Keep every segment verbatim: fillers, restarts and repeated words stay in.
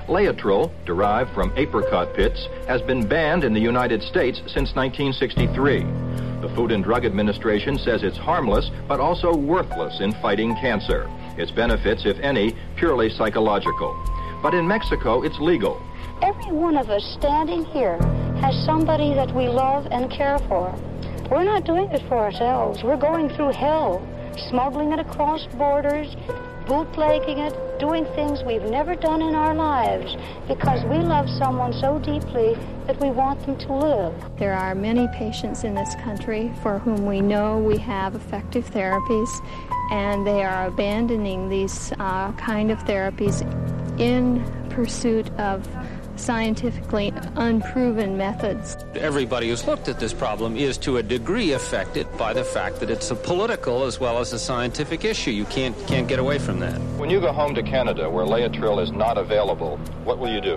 Laetrile, derived from apricot pits, has been banned in the United States since nineteen sixty-three. The Food and Drug Administration says it's harmless, but also worthless in fighting cancer. Its benefits, if any, purely psychological. But in Mexico, it's legal. Every one of us standing here has somebody that we love and care for. We're not doing it for ourselves. We're going through hell, smuggling it across borders, bootlegging it, doing things we've never done in our lives because we love someone so deeply that we want them to live. There are many patients in this country for whom we know we have effective therapies, and they are abandoning these uh, kind of therapies in pursuit of scientifically unproven methods. Everybody who's looked at this problem is to a degree affected by the fact that it's a political as well as a scientific issue. You can't can't get away from that. When you go home to Canada where Laetrile is not available, what will you do?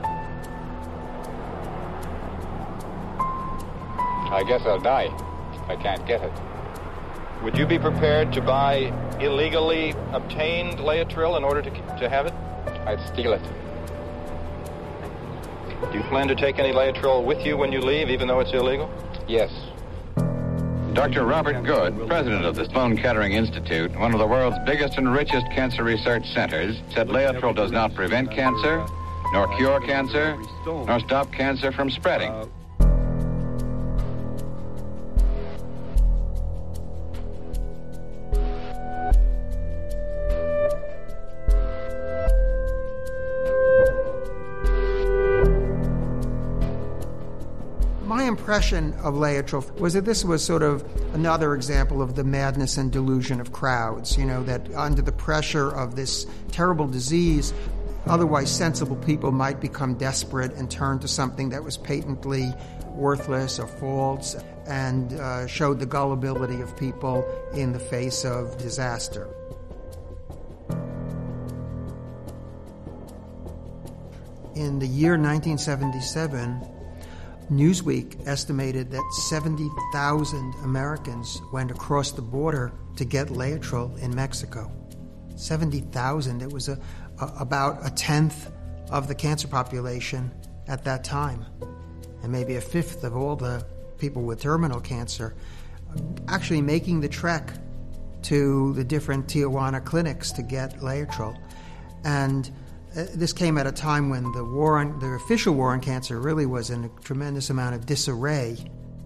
I guess I'll die if I can't get it. Would you be prepared to buy illegally obtained Laetrile in order to, to have it? I'd steal it. Do you plan to take any Laetrile with you when you leave, even though it's illegal? Yes. Doctor Robert Good, president of the Sloan Kettering Institute, one of the world's biggest and richest cancer research centers, said Laetrile does not prevent cancer, nor cure cancer, nor stop cancer from spreading. My impression of Laetrile was that this was sort of another example of the madness and delusion of crowds, you know, that under the pressure of this terrible disease, otherwise sensible people might become desperate and turn to something that was patently worthless or false, and uh, showed the gullibility of people in the face of disaster. In the year nineteen seventy-seven, Newsweek estimated that seventy thousand Americans went across the border to get Laetrile in Mexico. seventy thousand. It was a, a, about a tenth of the cancer population at that time, and maybe a fifth of all the people with terminal cancer actually making the trek to the different Tijuana clinics to get Laetrile. And Uh, this came at a time when the war on, the official war on cancer really was in a tremendous amount of disarray.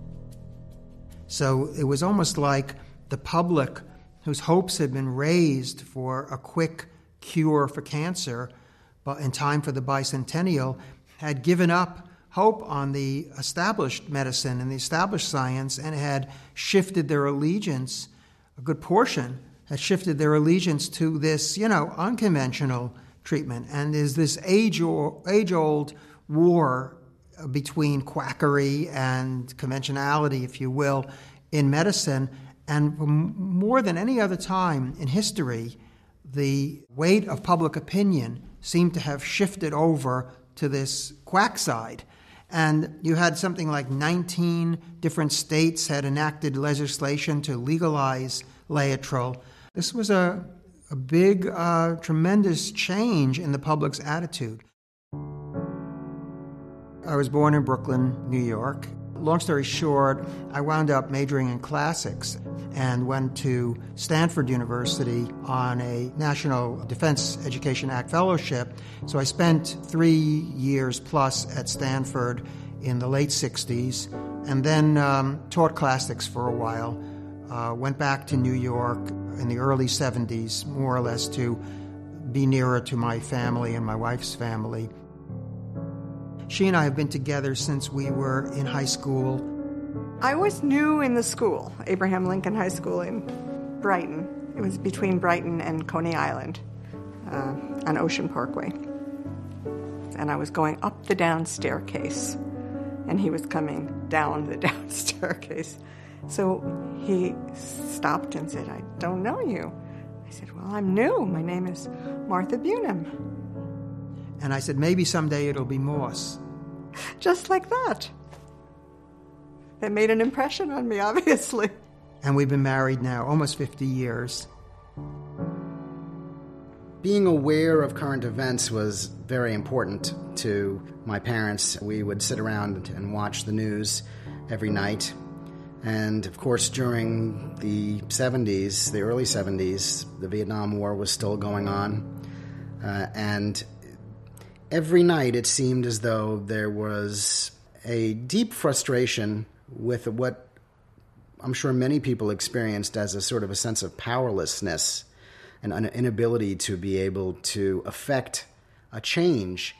So it was almost like the public, whose hopes had been raised for a quick cure for cancer, but in time for the bicentennial, had given up hope on the established medicine and the established science, and had shifted their allegiance, a good portion, had shifted their allegiance to this, you know, unconventional treatment. And there's this age or, age-old war between quackery and conventionality, if you will, in medicine. And more than any other time in history, the weight of public opinion seemed to have shifted over to this quack side. And you had something like nineteen different states had enacted legislation to legalize Laetrile. This was a a big, uh, tremendous change in the public's attitude. I was born in Brooklyn, New York. Long story short, I wound up majoring in classics and went to Stanford University on a National Defense Education Act fellowship. So I spent three years plus at Stanford in the late sixties, and then um, taught classics for a while. Uh, went back to New York in the early seventies, more or less to be nearer to my family and my wife's family. She and I have been together since we were in high school. I was new in the school, Abraham Lincoln High School in Brighton. It was between Brighton and Coney Island uh, on Ocean Parkway. And I was going up the down staircase, and he was coming down the down staircase. So he stopped and said, "I don't know you." I said, "Well, I'm new. My name is Martha Bunim." And I said, "Maybe someday it'll be Moss." Just like that. That made an impression on me, obviously. And we've been married now almost fifty years. Being aware of current events was very important to my parents. We would sit around and watch the news every night. And, of course, during the seventies, the early seventies, the Vietnam War was still going on. Uh, and every night it seemed as though there was a deep frustration with what I'm sure many people experienced as a sort of a sense of powerlessness and an inability to be able to affect a change.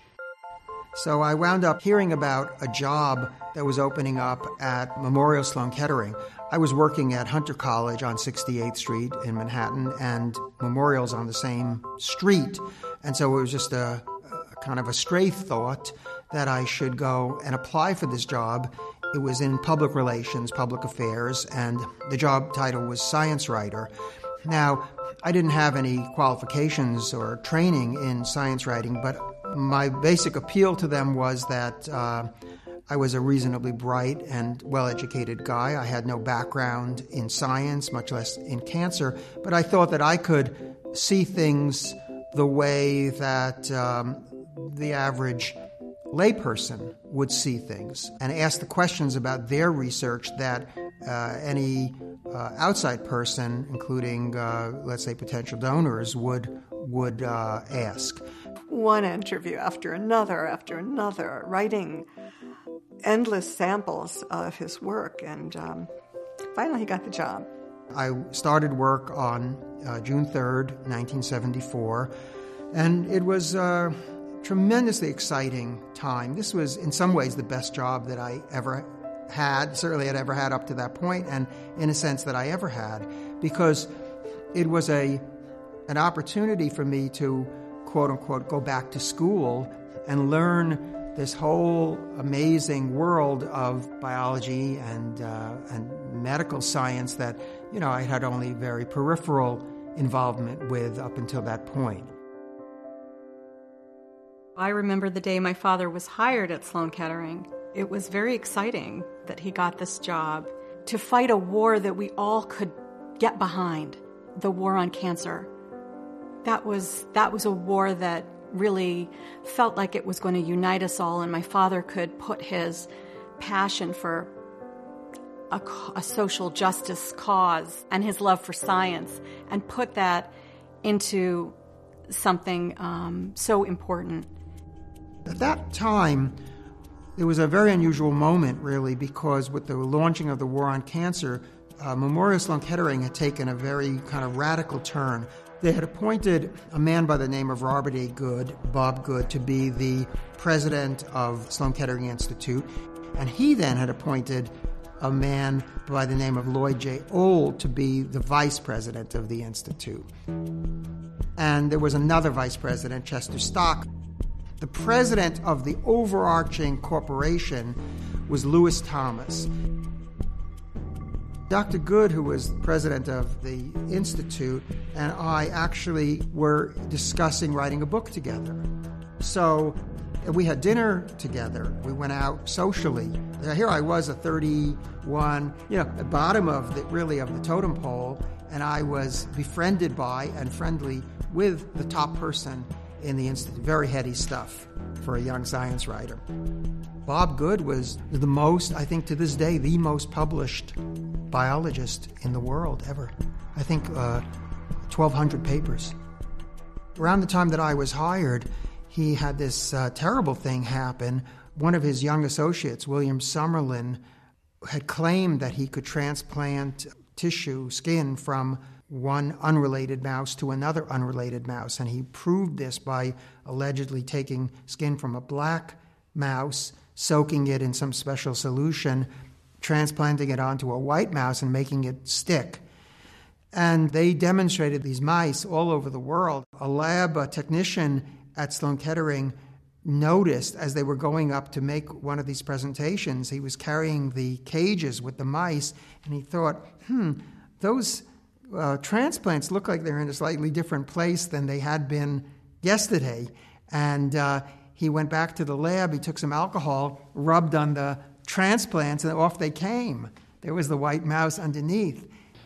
So I wound up hearing about a job that was opening up at Memorial Sloan Kettering. I was working at Hunter College on sixty-eighth Street in Manhattan, and Memorial's on the same street. And so it was just a, a kind of a stray thought that I should go and apply for this job. It was in public relations, public affairs, and the job title was science writer. Now, I didn't have any qualifications or training in science writing, but my basic appeal to them was that uh, I was a reasonably bright and well-educated guy. I had no background in science, much less in cancer, but I thought that I could see things the way that um, the average layperson would see things and ask the questions about their research that uh, any uh, outside person, including, uh, let's say, potential donors, would would uh, ask. One interview after another after another, writing endless samples of his work, and um, finally he got the job. I started work on uh, June third, nineteen seventy-four, and it was a tremendously exciting time. This was, in some ways, the best job that I ever had, certainly had ever had up to that point, and in a sense that I ever had, because it was a an opportunity for me to, quote-unquote, go back to school and learn this whole amazing world of biology and uh, and medical science that, you know, I had only very peripheral involvement with up until that point. I remember the day my father was hired at Sloan Kettering. It was very exciting that he got this job to fight a war that we all could get behind, the war on cancer. That was that was a war that really felt like it was going to unite us all, and my father could put his passion for a, a social justice cause and his love for science and put that into something um, so important. At that time, it was a very unusual moment, really, because with the launching of the war on cancer, uh, Memorial Sloan Kettering had taken a very kind of radical turn. They had appointed a man by the name of Robert A. Good, Bob Good, to be the president of Sloan Kettering Institute, and he then had appointed a man by the name of Lloyd J. Old to be the vice president of the institute. And there was another vice president, Chester Stock. The president of the overarching corporation was Lewis Thomas. Doctor Good, who was president of the institute, and I actually were discussing writing a book together. So we had dinner together. We went out socially. Here I was, a thirty-one, you know, at the bottom of the, really of the totem pole, and I was befriended by and friendly with the top person in the institute. Very heady stuff for a young science writer. Bob Good was the most, I think to this day, the most published biologist in the world ever. I think uh, twelve hundred papers. Around the time that I was hired, he had this uh, terrible thing happen. One of his young associates, William Summerlin, had claimed that he could transplant tissue, skin, from one unrelated mouse to another unrelated mouse. And he proved this by allegedly taking skin from a black mouse, soaking it in some special solution, transplanting it onto a white mouse and making it stick. And they demonstrated these mice all over the world. A lab a technician at Sloan Kettering noticed as they were going up to make one of these presentations, he was carrying the cages with the mice, and he thought, hmm, those uh, transplants look like they're in a slightly different place than they had been yesterday. And uh, he went back to the lab, he took some alcohol, rubbed on the transplants, and off they came. There was the white mouse underneath.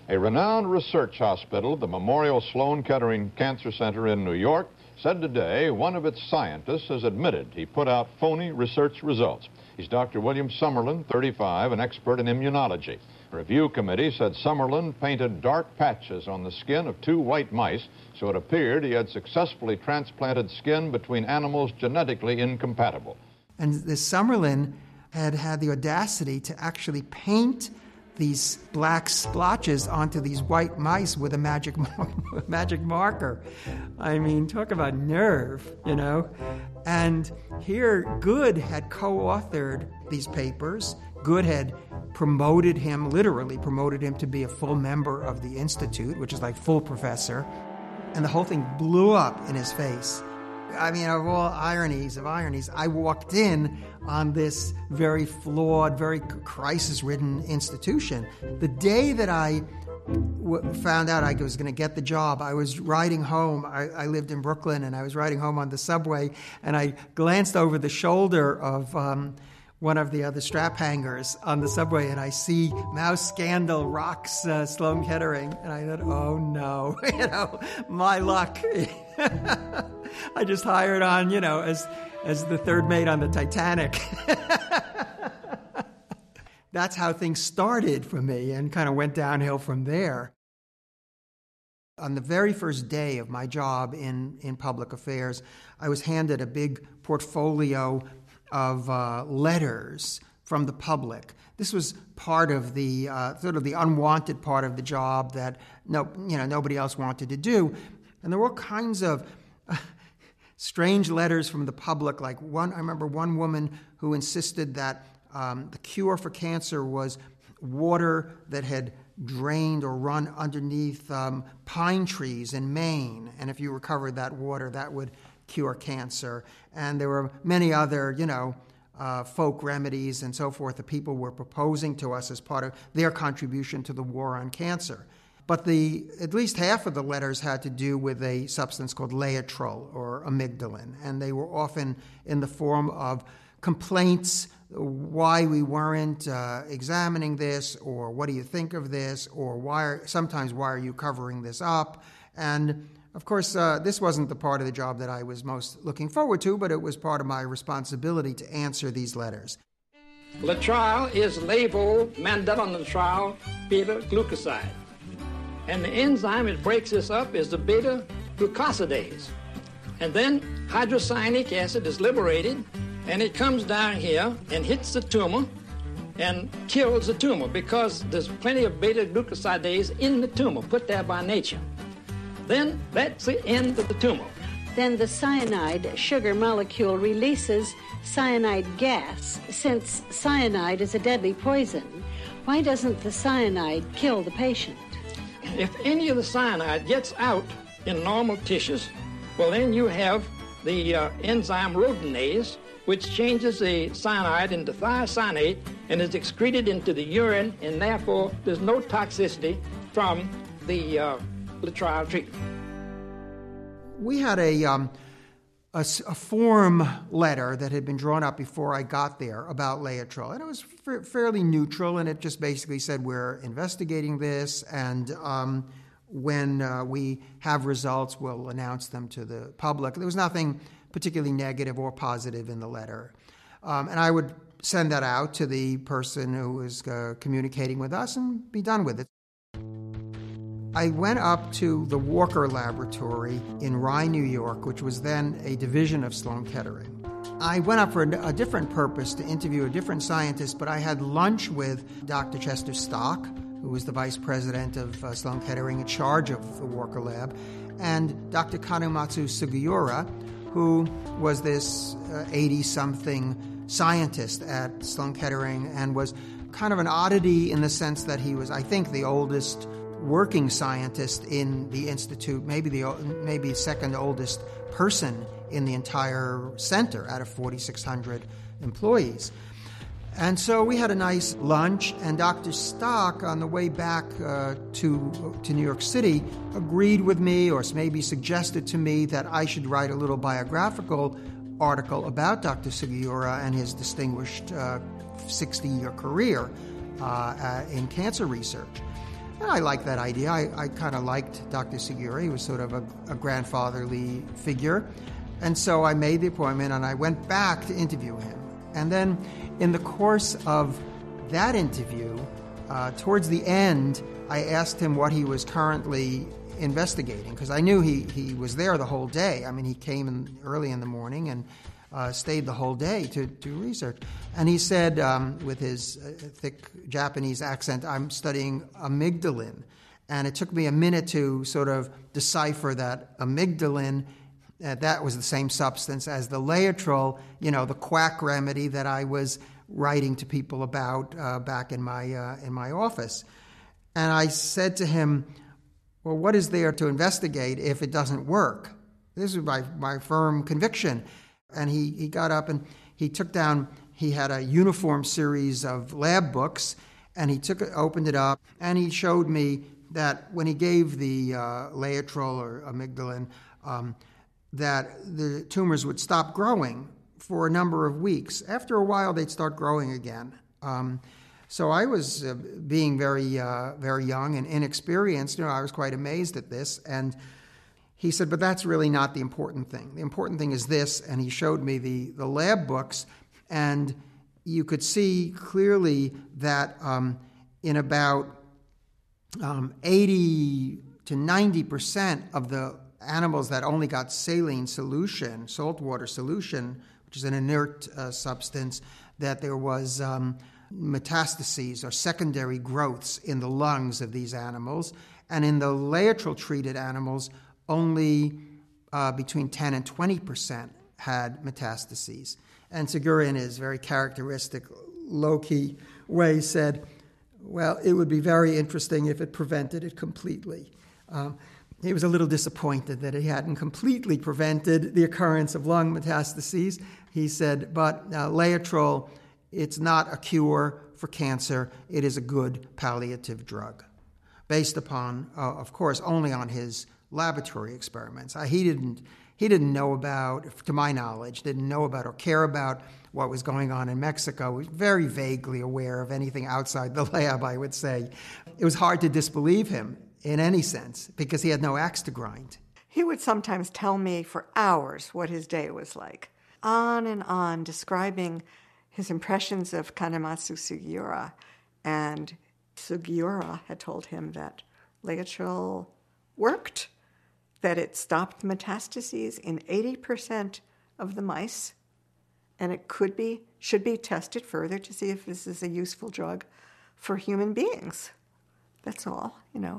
A renowned research hospital, the Memorial Sloan Kettering Cancer Center in New York, said today one of its scientists has admitted he put out phony research results. He's Doctor William Summerlin, thirty-five, an expert in immunology. A review committee said Summerlin painted dark patches on the skin of two white mice, so it appeared he had successfully transplanted skin between animals genetically incompatible. And this Summerlin had had the audacity to actually paint these black splotches onto these white mice with a magic magic marker. I mean, talk about nerve, you know. And here, Good had co-authored these papers. Good had promoted him, literally promoted him to be a full member of the Institute, which is like full professor. And the whole thing blew up in his face. I mean, of all ironies of ironies, I walked in on this very flawed, very crisis-ridden institution. The day that I w- found out I was going to get the job, I was riding home. I, I lived in Brooklyn, and I was riding home on the subway, and I glanced over the shoulder of um, one of the other strap hangers on the subway, and I see Mouse Scandal rocks uh, Sloan Kettering, and I thought, oh no, you know, my luck. I just hired on, you know, as as the third mate on the Titanic. That's how things started for me and kind of went downhill from there. On the very first day of my job in, in public affairs, I was handed a big portfolio of uh, letters from the public. This was part of the uh, sort of the unwanted part of the job that no, you know, nobody else wanted to do. And there were all kinds of uh, strange letters from the public. Like one, I remember one woman who insisted that um, the cure for cancer was water that had drained or run underneath um, pine trees in Maine. And if you recovered that water, that would cure cancer. And there were many other, you know, uh, folk remedies and so forth that people were proposing to us as part of their contribution to the war on cancer. But the at least half of the letters had to do with a substance called Laetrile or amygdalin, and they were often in the form of complaints, why we weren't uh, examining this, or what do you think of this, or why are, sometimes why are you covering this up? And of course, uh, this wasn't the part of the job that I was most looking forward to, but it was part of my responsibility to answer these letters. Laetrile is labeled mandelonitrile beta-glucoside. And the enzyme that breaks this up is the beta-glucosidase. And then hydrocyanic acid is liberated, and it comes down here and hits the tumor and kills the tumor because there's plenty of beta-glucosidase in the tumor, put there by nature. Then that's the end of the tumor. Then the cyanide sugar molecule releases cyanide gas. Since cyanide is a deadly poison, why doesn't the cyanide kill the patient? If any of the cyanide gets out in normal tissues, well, then you have the uh, enzyme rhodinase, which changes the cyanide into thiocyanate and is excreted into the urine, and therefore there's no toxicity from the uh, Laetrile treatment. We had a, um, a, a form letter that had been drawn up before I got there about Laetrile, and it was f- fairly neutral, and it just basically said we're investigating this, and um, when uh, we have results, we'll announce them to the public. There was nothing particularly negative or positive in the letter. Um, and I would send that out to the person who was uh, communicating with us and be done with it. I went up to the Walker Laboratory in Rye, New York, which was then a division of Sloan Kettering. I went up for a, a different purpose to interview a different scientist, but I had lunch with Doctor Chester Stock, who was the vice president of uh, Sloan Kettering in charge of the Walker Lab, and Doctor Kanumatsu Sugiura, who was this eighty-something uh, scientist at Sloan Kettering and was kind of an oddity in the sense that he was, I think, the oldest working scientist in the institute, maybe the maybe second oldest person in the entire center out of forty-six hundred employees. And so we had a nice lunch, and Doctor Stock, on the way back uh, to to New York City, agreed with me, or maybe suggested to me, that I should write a little biographical article about Doctor Sugiura and his distinguished uh, sixty-year career uh, uh, in cancer research. And I liked that idea. I, I kind of liked Doctor Sugiura. He was sort of a, a grandfatherly figure. And so I made the appointment, and I went back to interview him. And then in the course of that interview, uh, towards the end, I asked him what he was currently investigating, because I knew he, he was there the whole day. I mean, he came in early in the morning and uh, stayed the whole day to do research. And he said, um, with his uh, thick Japanese accent, I'm studying amygdalin. And it took me a minute to sort of decipher that amygdalin, uh, that was the same substance as the Laetrile, you know, the quack remedy that I was writing to people about uh, back in my uh, in my office. And I said to him, well, what is there to investigate if it doesn't work? This is my, my firm conviction. And he, he got up and he took down, he had a uniform series of lab books, and he took it, opened it up, and he showed me that when he gave the uh, Laetrile or amygdalin, um, that the tumors would stop growing for a number of weeks. After a while, they'd start growing again. Um, So I was uh, being very, uh, very young and inexperienced. You know, I was quite amazed at this. And he said, but that's really not the important thing. The important thing is this. And he showed me the, the lab books. And you could see clearly that um, in about um, eighty to ninety percent of the animals that only got saline solution, saltwater solution, which is an inert uh, substance, that there was Um, metastases or secondary growths in the lungs of these animals. And in the Laetrile-treated animals, only uh, between ten and twenty percent had metastases. And Sugiura, in his very characteristic low-key way, said, well, it would be very interesting if it prevented it completely. Um, he was a little disappointed that he hadn't completely prevented the occurrence of lung metastases. He said, but uh, Laetrile, it's not a cure for cancer. It is a good palliative drug, based upon, uh, of course, only on his laboratory experiments. Uh, he didn't he didn't know about, to my knowledge, didn't know about or care about what was going on in Mexico. He was very vaguely aware of anything outside the lab, I would say. It was hard to disbelieve him in any sense, because he had no axe to grind. He would sometimes tell me for hours what his day was like, on and on, describing his impressions of Kanematsu Sugiura. And Sugiura had told him that Laetrile worked, that it stopped metastases in eighty percent of the mice, and it could be, should be tested further to see if this is a useful drug for human beings. That's all, you know.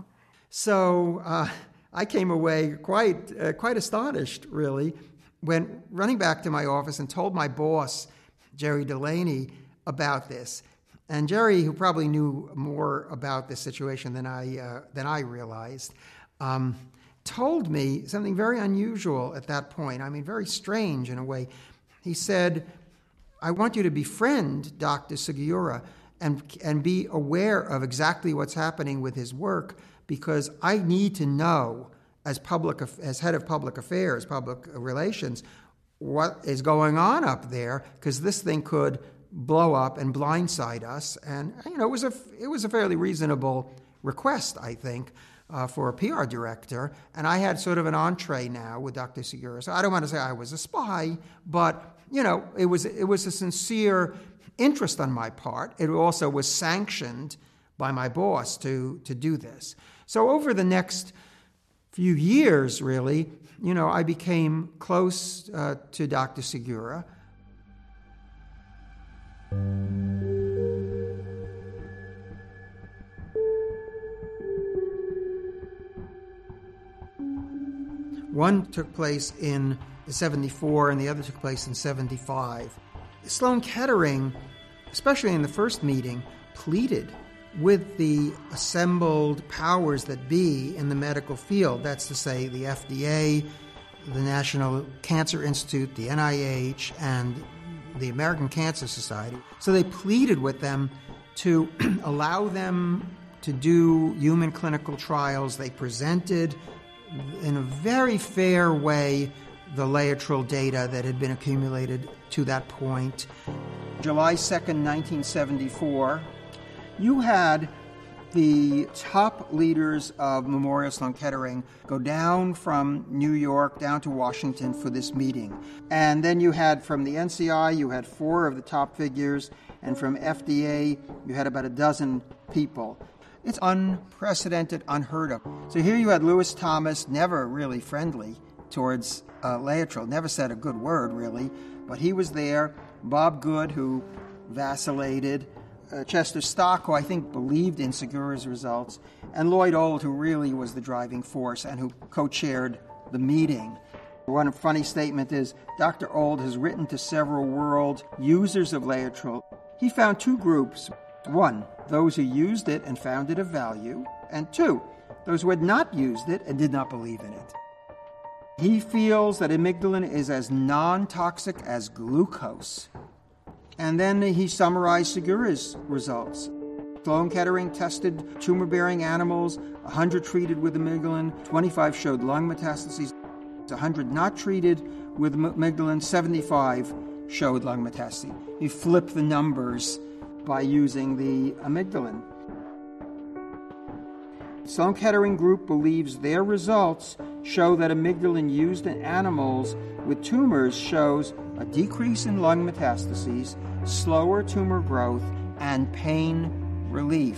So uh, I came away quite, uh, quite astonished, really, when running back to my office and told my boss, Jerry Delaney, about this. And Jerry, who probably knew more about this situation than I uh, than I realized, um, told me something very unusual at that point. I mean, very strange in a way. He said, I want you to befriend Doctor Sugiura and, and be aware of exactly what's happening with his work, because I need to know, as public as head of public affairs, public relations, what is going on up there, because this thing could blow up and blindside us. And, you know, it was a, it was a fairly reasonable request, I think, uh, for a P R director. And I had sort of an entree now with Doctor Sugiura. So I don't want to say I was a spy, but, you know, it was, it was a sincere interest on my part. It also was sanctioned by my boss to, to do this. So over the next few years, really, you know, I became close uh, to Doctor Sugiura. One took place in seventy-four and the other took place in seventy-five. Sloan Kettering, especially in the first meeting, pleaded with the assembled powers that be in the medical field. That's to say, the F D A, the National Cancer Institute, the N I H, and the American Cancer Society. So they pleaded with them to allow them to do human clinical trials. They presented in a very fair way the Laetrile data that had been accumulated to that point. July second, nineteen seventy-four, you had The top leaders of Memorial Sloan Kettering go down from New York down to Washington for this meeting. And then you had from the N C I, you had four of the top figures, and from F D A, you had about a dozen people. It's unprecedented, unheard of. So here you had Lewis Thomas, never really friendly towards uh, Laetrile, never said a good word, really, but he was there. Bob Good, who vacillated. Uh, Chester Stock, who I think believed in Segura's results, and Lloyd Old, who really was the driving force and who co-chaired the meeting. One funny statement is, Doctor Old has written to several world users of Laetrile. He found two groups. One, those who used it and found it of value, and two, those who had not used it and did not believe in it. He feels that amygdalin is as non-toxic as glucose. And then he summarized Segura's results. Sloan Kettering tested tumor-bearing animals, one hundred treated with amygdalin, twenty-five showed lung metastases, one hundred not treated with amygdalin, seventy-five showed lung metastases. He flipped the numbers by using the amygdalin. Sloan Kettering Group believes their results show that amygdalin used in animals with tumors shows a decrease in lung metastases, slower tumor growth, and pain relief.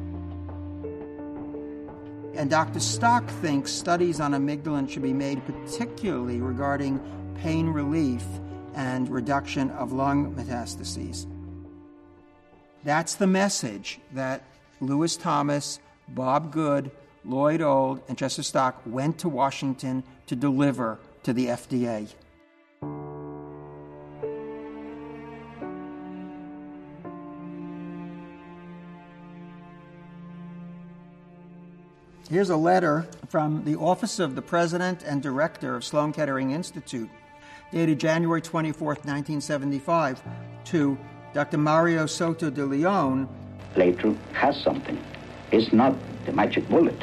And Doctor Stock thinks studies on amygdalin should be made particularly regarding pain relief and reduction of lung metastases. That's the message that Lewis Thomas, Bob Good, Lloyd Old, and Chester Stock went to Washington to deliver to the F D A. Here's a letter from the Office of the President and Director of Sloan Kettering Institute, dated January twenty-fourth, nineteen seventy-five, to Doctor Mario Soto de Leon. Laetrile has something. It's not the magic bullet,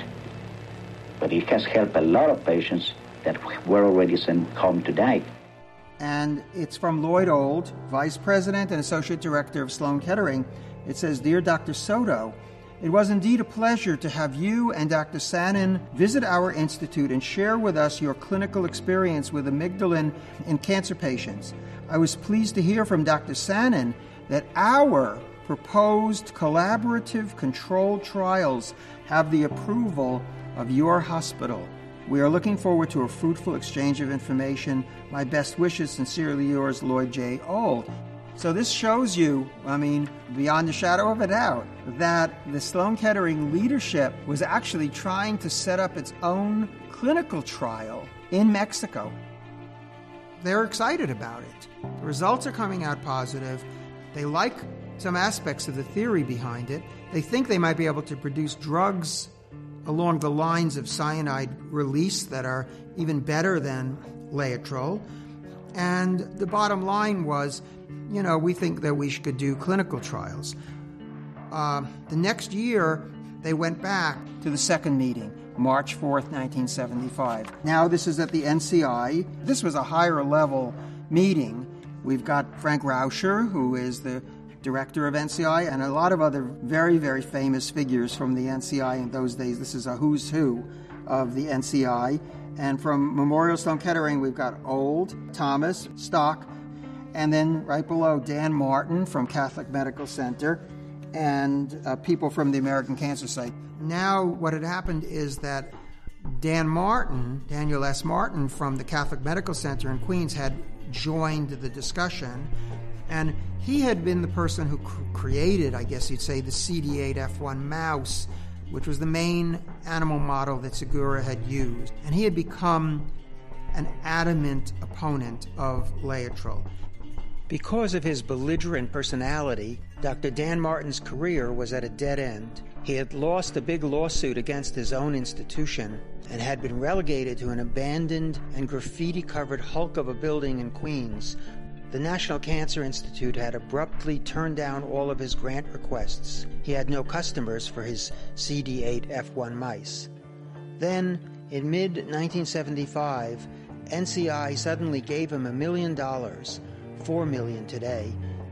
but it has helped a lot of patients that were already sent home to die. And it's from Lloyd Old, Vice President and Associate Director of Sloan Kettering. It says, Dear Doctor Soto, it was indeed a pleasure to have you and Doctor Sanin visit our institute and share with us your clinical experience with amygdalin in cancer patients. I was pleased to hear from Doctor Sanin that our proposed collaborative controlled trials have the approval of your hospital. We are looking forward to a fruitful exchange of information. My best wishes, sincerely yours, Lloyd J. Old. So this shows you, I mean, beyond a shadow of a doubt, that the Sloan Kettering leadership was actually trying to set up its own clinical trial in Mexico. They're excited about it. The results are coming out positive. They like some aspects of the theory behind it. They think they might be able to produce drugs along the lines of cyanide release that are even better than Laetrile. And the bottom line was, you know, we think that we should do clinical trials. Uh, the next year, they went back to the second meeting, March fourth, nineteen seventy-five. Now this is at the N C I. This was a higher level meeting. We've got Frank Rauscher, who is the director of N C I, and a lot of other very, very famous figures from the N C I in those days. This is a who's who of the N C I. And from Memorial Sloan Kettering, we've got Old, Thomas, Stock, and then right below, Dan Martin from Catholic Medical Center, and uh, people from the American Cancer Society. Now, what had happened is that Dan Martin, Daniel S. Martin from the Catholic Medical Center in Queens, had joined the discussion, and he had been the person who cr- created, I guess you'd say, the C D eight F one mouse, which was the main animal model that Segura had used. And he had become an adamant opponent of Laetrile. Because of his belligerent personality, Doctor Dan Martin's career was at a dead end. He had lost a big lawsuit against his own institution and had been relegated to an abandoned and graffiti-covered hulk of a building in Queens. The National Cancer Institute had abruptly turned down all of his grant requests. He had no customers for his C D eight F one mice. Then, in mid nineteen seventy-five, N C I suddenly gave him a million dollars, four million today,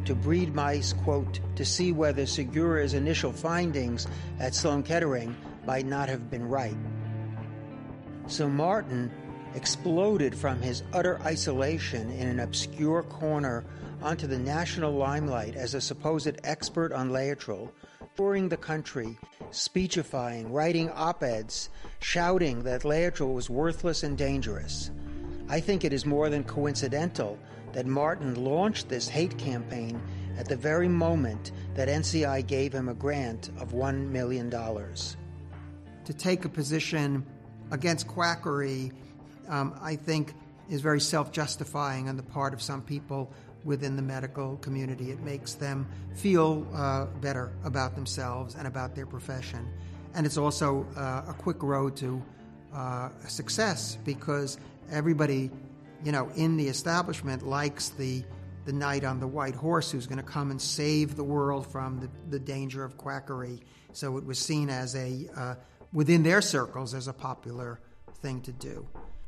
to breed mice, quote, to see whether Segura's initial findings at Sloan Kettering might not have been right. So Martin exploded from his utter isolation in an obscure corner onto the national limelight as a supposed expert on Laetrile, touring the country, speechifying, writing op-eds, shouting that Laetrile was worthless and dangerous. I think it is more than coincidental that Martin launched this hate campaign at the very moment that N C I gave him a grant of one million dollars. To take a position against quackery, um, I think, is very self-justifying on the part of some people within the medical community. It makes them feel uh, better about themselves and about their profession. And it's also uh, a quick road to uh, success, because everybody, you know, in the establishment likes the the knight on the white horse who's going to come and save the world from the, the danger of quackery. So it was seen as a, uh, within their circles, as a popular thing to do.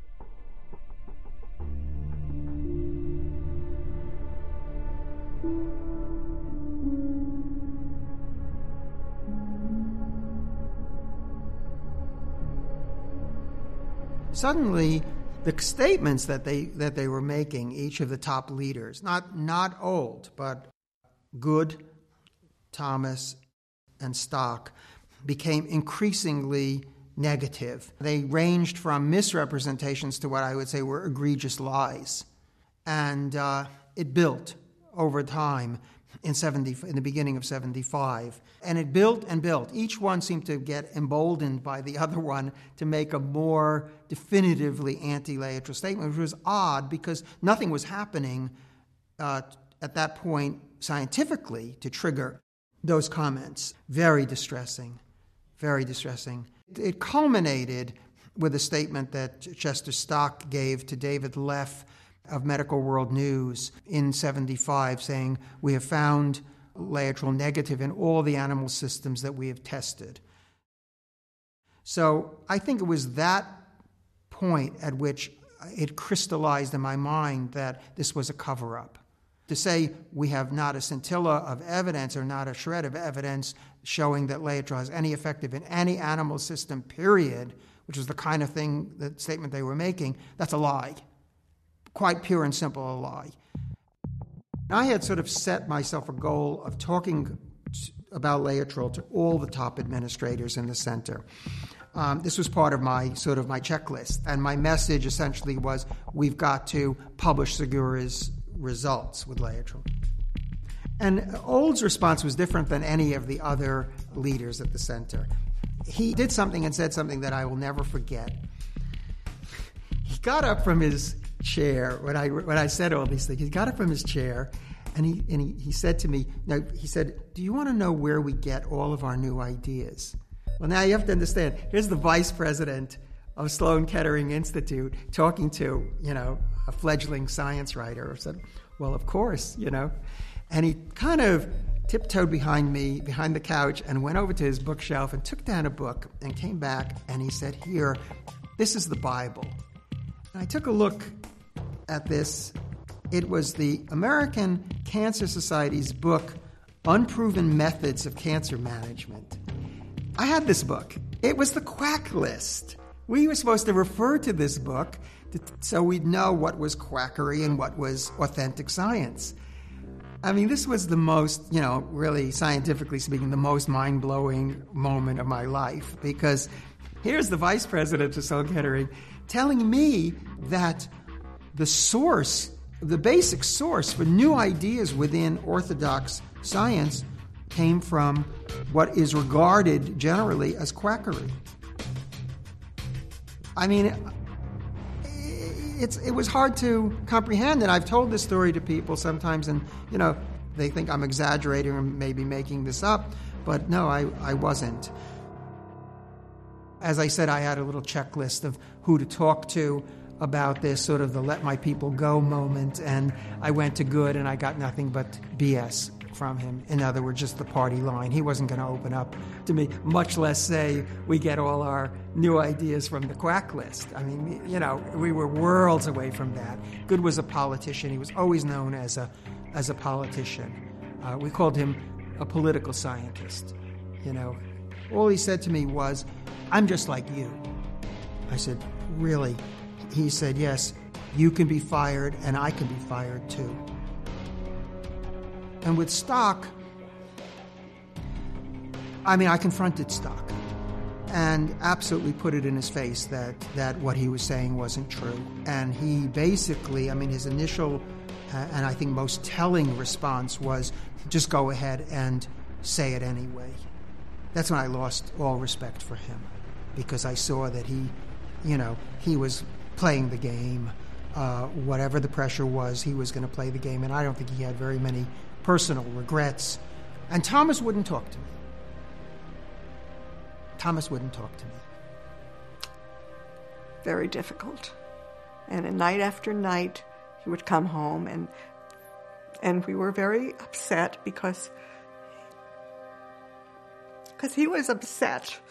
Suddenly, the statements that they that they were making, each of the top leaders, not not old, but Good, Thomas, and Stock, became increasingly negative. They ranged from misrepresentations to what I would say were egregious lies, and uh, it built over time in seventy in the beginning of seventy-five, and it built and built. Each one seemed to get emboldened by the other one to make a more definitively anti-Laetrile statement, which was odd because nothing was happening uh, at that point scientifically to trigger those comments. Very distressing, very distressing. It culminated with a statement that Chester Stock gave to David Leff of Medical World News in seventy-five, saying, "We have found Laetrile negative in all the animal systems that we have tested." So I think it was that point at which it crystallized in my mind that this was a cover-up. To say we have not a scintilla of evidence or not a shred of evidence showing that Laetrile has any effective in any animal system, period, which was the kind of thing, the statement they were making, that's a lie. Quite pure and simple a lie. I had sort of set myself a goal of talking about Laetrile to all the top administrators in the center. Um, this was part of my sort of my checklist, and my message essentially was, we've got to publish Segura's results with Laetrile. And Old's response was different than any of the other leaders at the center. He did something and said something that I will never forget. He got up from his chair when I when I said all these things. He got up from his chair, and he and he, he said to me, "No," he said, "Do you want to know where we get all of our new ideas?" Well, now you have to understand. Here's the vice president of Sloan Kettering Institute talking to, you know, a fledgling science writer. I said, "Well, of course, you know," and he kind of tiptoed behind me, behind the couch, and went over to his bookshelf and took down a book and came back and he said, "Here, this is the Bible." And I took a look at this. It was the American Cancer Society's book, Unproven Methods of Cancer Management. I had this book. It was the quack list. We were supposed to refer to this book to, so we'd know what was quackery and what was authentic science. I mean, this was the most, you know, really scientifically speaking, the most mind-blowing moment of my life, because here's the vice president of Sloan Kettering telling me that the source, the basic source for new ideas within orthodox science came from what is regarded generally as quackery. I mean, it's it was hard to comprehend, and I've told this story to people sometimes, and, you know, they think I'm exaggerating or maybe making this up, but no, I, I wasn't. As I said, I had a little checklist of who to talk to about this, sort of the let my people go moment, and I went to Good and I got nothing but B S from him. In other words, just the party line. He wasn't going to open up to me, much less say we get all our new ideas from the quack list. I mean, you know, we were worlds away from that. Good was a politician. He was always known as a as a politician. Uh, we called him a political scientist. You know, all he said to me was, "I'm just like you." I said, "Really?" He said, "Yes, you can be fired and I can be fired too." And with Stock, I mean, I confronted Stock and absolutely put it in his face that, that what he was saying wasn't true. And he basically, I mean, his initial uh, and I think most telling response was, just go ahead and say it anyway. That's when I lost all respect for him, because I saw that he, you know, he was playing the game. Uh, whatever the pressure was, he was going to play the game, and I don't think he had very many personal regrets. And Thomas wouldn't talk to me. Thomas wouldn't talk to me. Very difficult. And night after night, he would come home, and and we were very upset because because he was upset.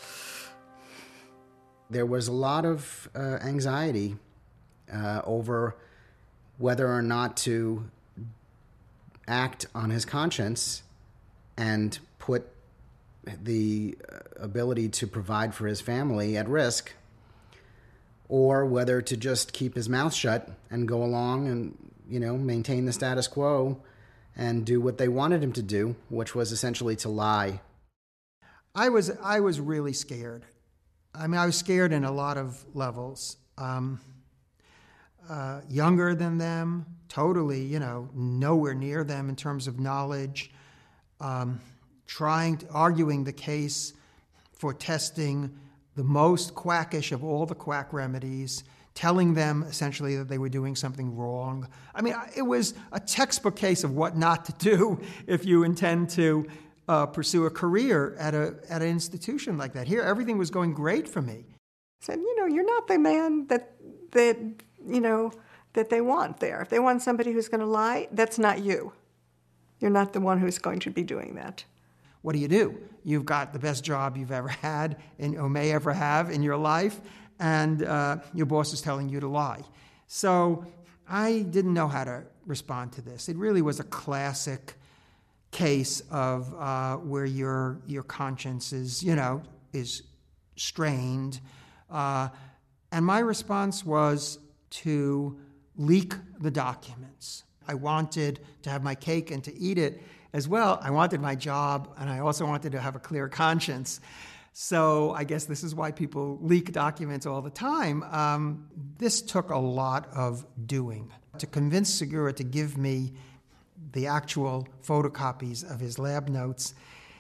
There was a lot of uh, anxiety uh, over whether or not to act on his conscience and put the ability to provide for his family at risk, or whether to just keep his mouth shut and go along and, you know, maintain the status quo and do what they wanted him to do, which was essentially to lie. I was I was really scared. I mean, I was scared in a lot of levels. Um, uh, younger than them, totally, you know, nowhere near them in terms of knowledge. Um, trying to, arguing the case for testing the most quackish of all the quack remedies, telling them essentially that they were doing something wrong. I mean, it was a textbook case of what not to do if you intend to uh, pursue a career at a at an institution like that. Here, everything was going great for me. I said, you know, you're not the man that that you know that they want there. If they want somebody who's going to lie, that's not you. You're not the one who's going to be doing that. What do you do? You've got the best job you've ever had and, or may ever have in your life, and uh, your boss is telling you to lie. So I didn't know how to respond to this. It really was a classic case of uh, where your your conscience is, you know, is strained. Uh, and my response was to leak the documents. I wanted to have my cake and to eat it as well. I wanted my job, and I also wanted to have a clear conscience. So I guess this is why people leak documents all the time. Um, this took a lot of doing. To convince Segura to give me the actual photocopies of his lab notes,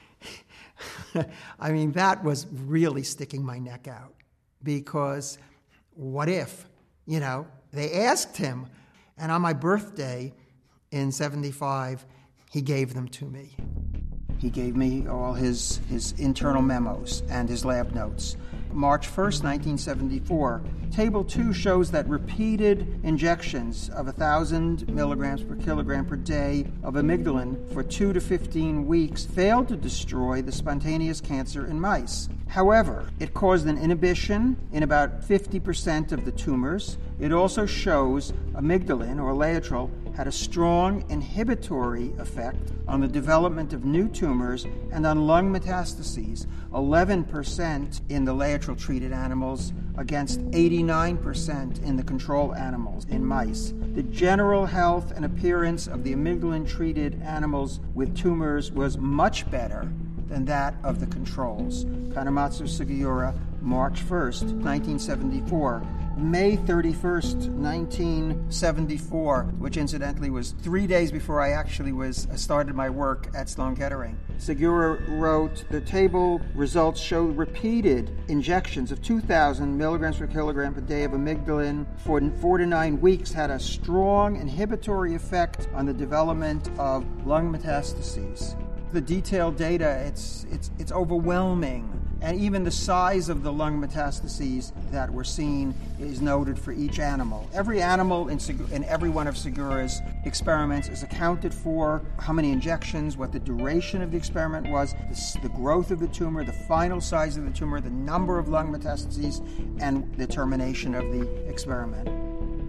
I mean, that was really sticking my neck out. Because what if, you know, they asked him, and on my birthday in seventy-five, he gave them to me. He gave me all his, his internal memos and his lab notes. March first, nineteen seventy-four, Table two shows that repeated injections of one thousand milligrams per kilogram per day of amygdalin for two to fifteen weeks failed to destroy the spontaneous cancer in mice. However, it caused an inhibition in about fifty percent of the tumors. It also shows amygdalin, or Laetrile, had a strong inhibitory effect on the development of new tumors and on lung metastases, eleven percent in the Laetrile-treated animals against eighty-nine percent in the control animals, in mice. The general health and appearance of the amygdalin-treated animals with tumors was much better than that of the controls. Kanematsu Sugiura, March first, nineteen seventy-four. May thirty-first, nineteen seventy-four, which incidentally was three days before I actually was started my work at Sloan Kettering. Segura wrote, the table results show repeated injections of two thousand milligrams per kilogram per day of amygdalin for four to nine weeks had a strong inhibitory effect on the development of lung metastases. The detailed data, it's it's it's overwhelming. And even the size of the lung metastases that were seen is noted for each animal. Every animal in, in every one of Segura's experiments is accounted for, how many injections, what the duration of the experiment was, the, the growth of the tumor, the final size of the tumor, the number of lung metastases, and the termination of the experiment.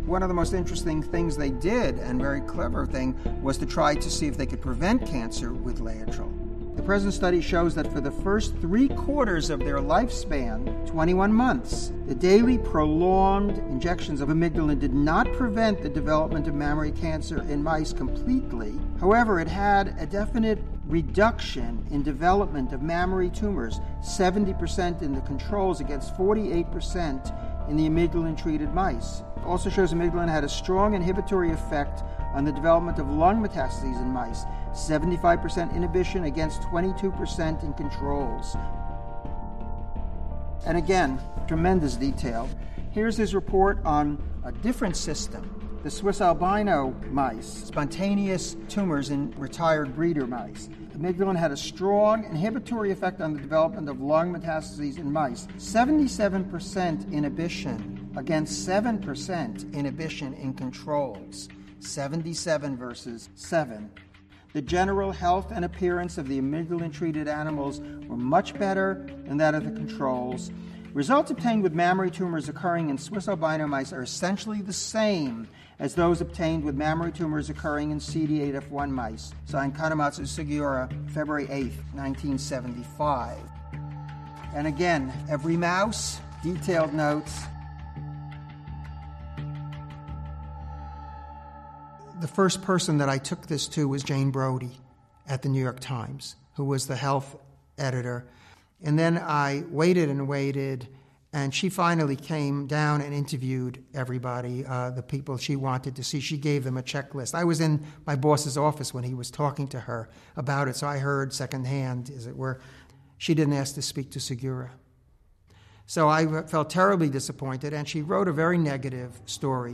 One of the most interesting things they did, and very clever thing, was to try to see if they could prevent cancer with Laetrile. The present study shows that for the first three quarters of their lifespan, twenty-one months, the daily prolonged injections of amygdalin did not prevent the development of mammary cancer in mice completely. However, it had a definite reduction in development of mammary tumors, seventy percent in the controls against forty-eight percent in the amygdalin-treated mice. It also shows amygdalin had a strong inhibitory effect on the development of lung metastases in mice, seventy-five percent inhibition against twenty-two percent in controls. And again, tremendous detail. Here's his report on a different system, the Swiss albino mice, spontaneous tumors in retired breeder mice. Amygdalin had a strong inhibitory effect on the development of lung metastases in mice, seventy-seven percent inhibition against seven percent inhibition in controls, seventy-seven versus seven. The general health and appearance of the amygdalin-treated animals were much better than that of the controls. Results obtained with mammary tumors occurring in Swiss albino mice are essentially the same as those obtained with mammary tumors occurring in C D eight F one mice. Signed, Kanematsu Sugiura, February eighth, nineteen seventy-five. And again, every mouse, detailed notes. The first person that I took this to was Jane Brody at the New York Times, who was the health editor. And then I waited and waited, and she finally came down and interviewed everybody, uh, the people she wanted to see. She gave them a checklist. I was in my boss's office when he was talking to her about it, so I heard secondhand, as it were. She didn't ask to speak to Sugiura. So I felt terribly disappointed, and she wrote a very negative story.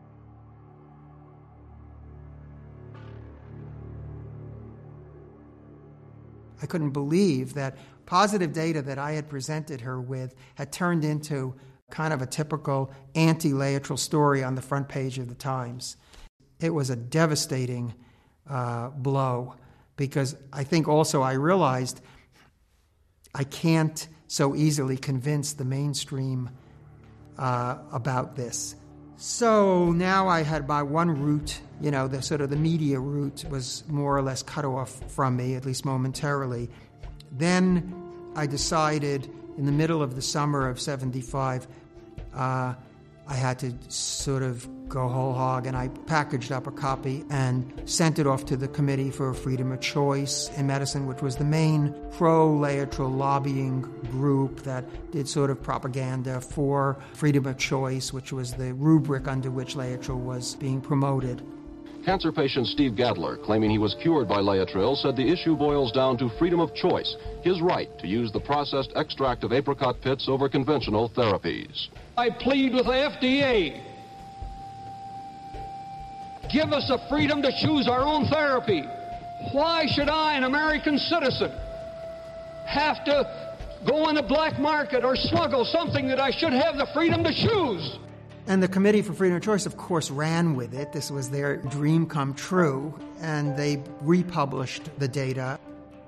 I couldn't believe that positive data that I had presented her with had turned into kind of a typical anti-Laetrile story on the front page of the Times. It was a devastating uh, blow, because I think also I realized I can't so easily convince the mainstream uh, about this. So now I had my one route, you know, the sort of the media route was more or less cut off from me, at least momentarily. Then I decided in the middle of the summer of seventy-five, uh, I had to sort of go whole hog, and I packaged up a copy and sent it off to the Committee for Freedom of Choice in Medicine, which was the main pro-Laetrile lobbying group that did sort of propaganda for freedom of choice, which was the rubric under which Laetrile was being promoted. Cancer patient Steve Gadler, claiming he was cured by Laetrile, said the issue boils down to freedom of choice, his right to use the processed extract of apricot pits over conventional therapies. I plead with the F D A. Give us the freedom to choose our own therapy. Why should I, an American citizen, have to go in the black market or smuggle something that I should have the freedom to choose? And the Committee for Freedom of Choice, of course, ran with it. This was their dream come true, and they republished the data.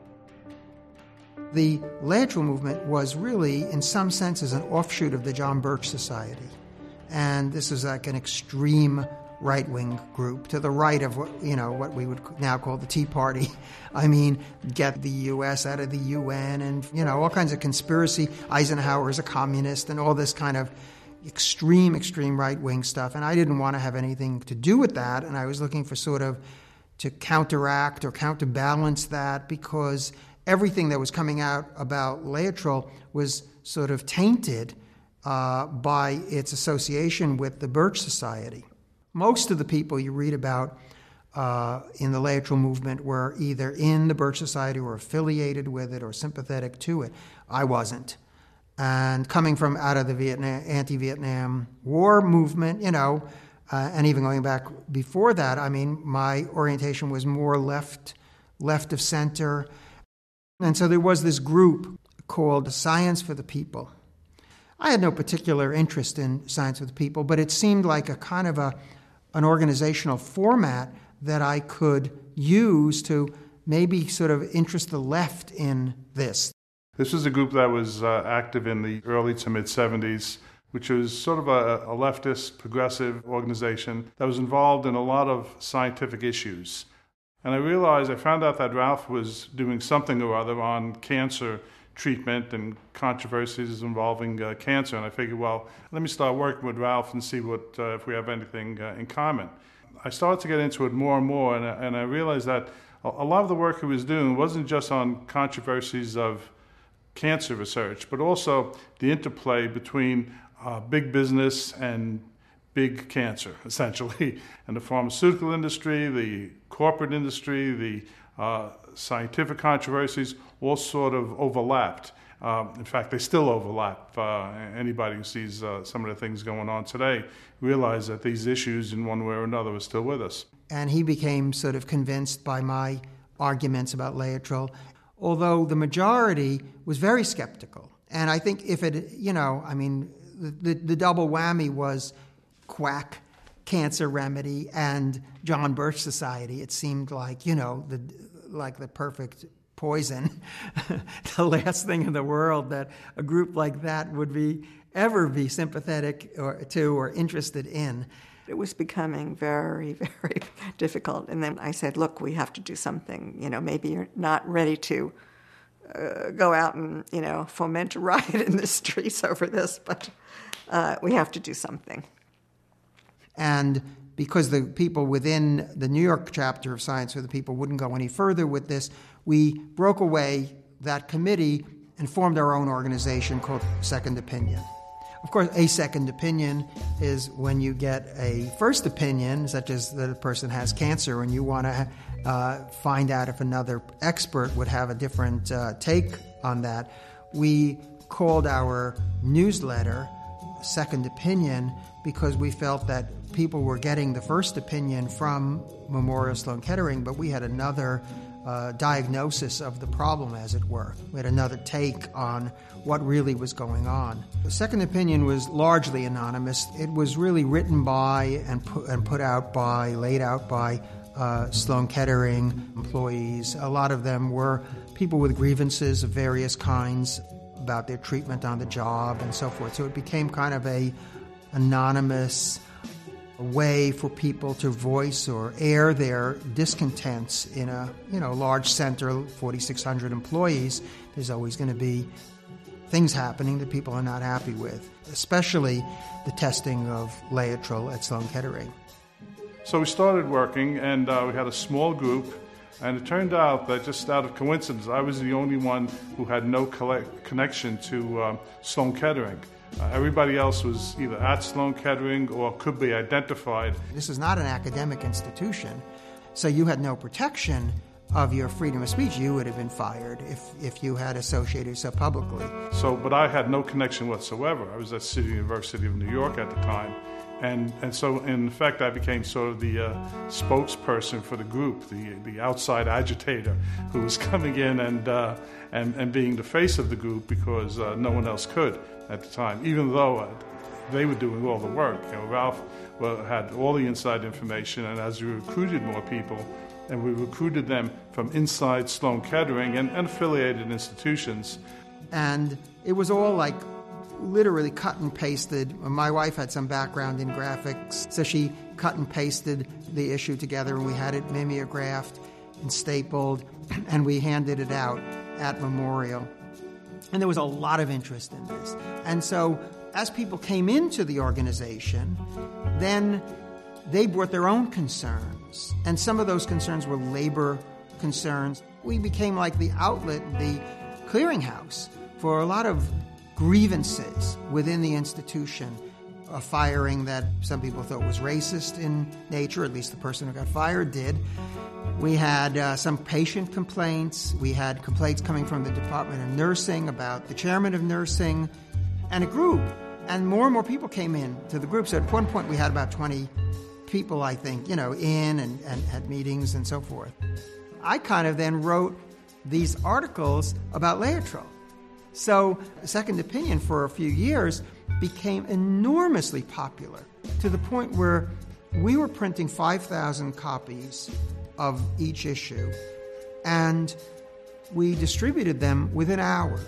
The Laetrile movement was really, in some senses, an offshoot of the John Birch Society. And this is like an extreme right-wing group to the right of what, you know, what we would now call the Tea Party. I mean, get the U S out of the U N and, you know, all kinds of conspiracy. Eisenhower is a communist and all this kind of extreme, extreme right-wing stuff. And I didn't want to have anything to do with that. And I was looking for sort of to counteract or counterbalance that, because everything that was coming out about Laetrile was sort of tainted uh, by its association with the Birch Society. Most of the people you read about uh, in the Laetrile movement were either in the Birch Society or affiliated with it or sympathetic to it. I wasn't. And coming from out of the Vietnam, anti-Vietnam War movement, you know, uh, and even going back before that, I mean, my orientation was more left, left of center. And so there was this group called Science for the People. I had no particular interest in Science for the People, but it seemed like a kind of a an organizational format that I could use to maybe sort of interest the left in this. This was a group that was uh, active in the early to mid-seventies. which was sort of a, a leftist, progressive organization that was involved in a lot of scientific issues. And I realized, I found out that Ralph was doing something or other on cancer treatment and controversies involving uh, cancer. And I figured, well, let me start working with Ralph and see what uh, if we have anything uh, in common. I started to get into it more and more, and, and I realized that a, a lot of the work he was doing wasn't just on controversies of cancer research, but also the interplay between uh, big business and big cancer, essentially. And the pharmaceutical industry, the corporate industry, the uh, scientific controversies all sort of overlapped. Um, in fact, they still overlap. Uh, anybody who sees uh, some of the things going on today realize that these issues, in one way or another, are still with us. And he became sort of convinced by my arguments about Laetrile, although the majority was very skeptical. And I think if it, you know, I mean, the, the, the double whammy was quack, cancer remedy, and John Birch Society. It seemed like, you know, the like the perfect poison, the last thing in the world that a group like that would be ever be sympathetic or, to or interested in. It was becoming very, very difficult. And then I said, look, we have to do something. You know, maybe you're not ready to uh, go out and, you know, foment a riot in the streets over this, but uh, we have to do something. And because the people within the New York chapter of Science for the People wouldn't go any further with this, we broke away that committee and formed our own organization called Second Opinion. Of course, a second opinion is when you get a first opinion, such as that a person has cancer, and you want to uh, find out if another expert would have a different uh, take on that. We called our newsletter Second Opinion because we felt that people were getting the first opinion from Memorial Sloan Kettering, but we had another uh, diagnosis of the problem, as it were. We had another take on what really was going on. The Second Opinion was largely anonymous. It was really written by and put, and put out by, laid out by uh, Sloan Kettering employees. A lot of them were people with grievances of various kinds about their treatment on the job and so forth. So it became kind of a anonymous way for people to voice or air their discontents in a, you know, large center, forty-six hundred employees. There's always going to be things happening that people are not happy with, especially the testing of Laetrile at Sloan Kettering. So we started working, and uh, we had a small group, and it turned out that just out of coincidence, I was the only one who had no collect- connection to um, Sloan Kettering. Uh, everybody else was either at Sloan Kettering or could be identified. This is not an academic institution, so you had no protection of your freedom of speech. You would have been fired if, if you had associated yourself publicly. So, but I had no connection whatsoever. I was at City University of New York at the time. And and so, in effect, I became sort of the uh, spokesperson for the group, the the outside agitator who was coming in and uh, and, and being the face of the group because uh, no one else could at the time, even though uh, they were doing all the work. You know, Ralph well, had all the inside information, and as we recruited more people, and we recruited them from inside Sloan Kettering and, and affiliated institutions. And it was all like literally cut and pasted. My wife had some background in graphics, so she cut and pasted the issue together, and we had it mimeographed and stapled, and we handed it out at Memorial. And there was a lot of interest in this. And so as people came into the organization, then they brought their own concerns. And some of those concerns were labor concerns. We became like the outlet, the clearinghouse for a lot of grievances within the institution. A firing that some people thought was racist in nature, at least the person who got fired did. We had uh, some patient complaints. We had complaints coming from the Department of Nursing about the chairman of nursing, and it grew. And more and more people came in to the group. So at one point we had about twenty people, I think, you know, in and, and at meetings and so forth. I kind of then wrote these articles about Laetrile. So Second Opinion for a few years became enormously popular to the point where we were printing five thousand copies of each issue, and we distributed them within hours.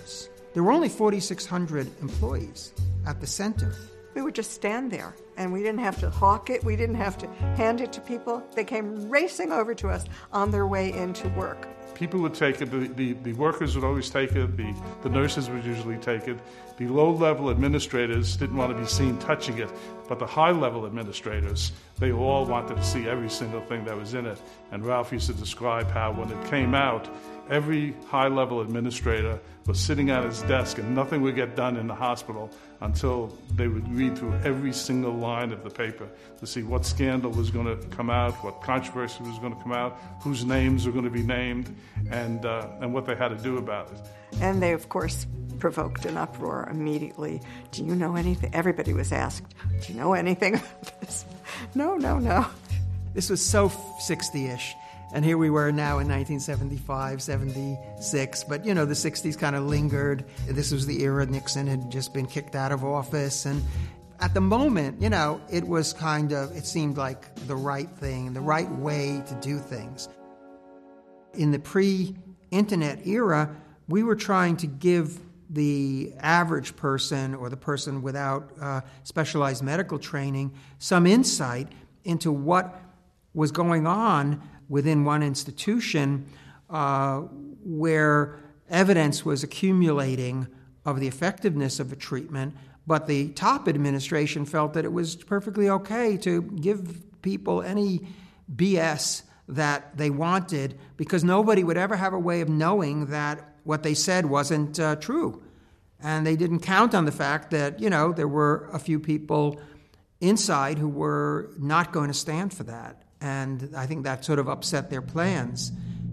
There were only forty-six hundred employees at the center. We would just stand there, and we didn't have to hawk it. We didn't have to hand it to people. They came racing over to us on their way into work. People would take it, the, the, the workers would always take it, the, the nurses would usually take it. The low-level administrators didn't want to be seen touching it, but the high-level administrators, they all wanted to see every single thing that was in it. And Ralph used to describe how when it came out, every high-level administrator was sitting at his desk and nothing would get done in the hospital until they would read through every single line of the paper to see what scandal was going to come out, what controversy was going to come out, whose names were going to be named, and uh, and what they had to do about it. And they, of course, provoked an uproar immediately. Do you know anything? Everybody was asked, do you know anything about this? No, no, no. This was so sixty-ish. And here we were now in nineteen seventy-five, seventy-six. But, you know, the sixties kind of lingered. This was the era Nixon had just been kicked out of office. And at the moment, you know, it was kind of, it seemed like the right thing, the right way to do things. In the pre-internet era, we were trying to give the average person or the person without uh, specialized medical training some insight into what was going on within one institution uh, where evidence was accumulating of the effectiveness of a treatment, but the top administration felt that it was perfectly okay to give people any B S that they wanted because nobody would ever have a way of knowing that what they said wasn't uh, true. And they didn't count on the fact that, you know, there were a few people inside who were not going to stand for that. And I think that sort of upset their plans.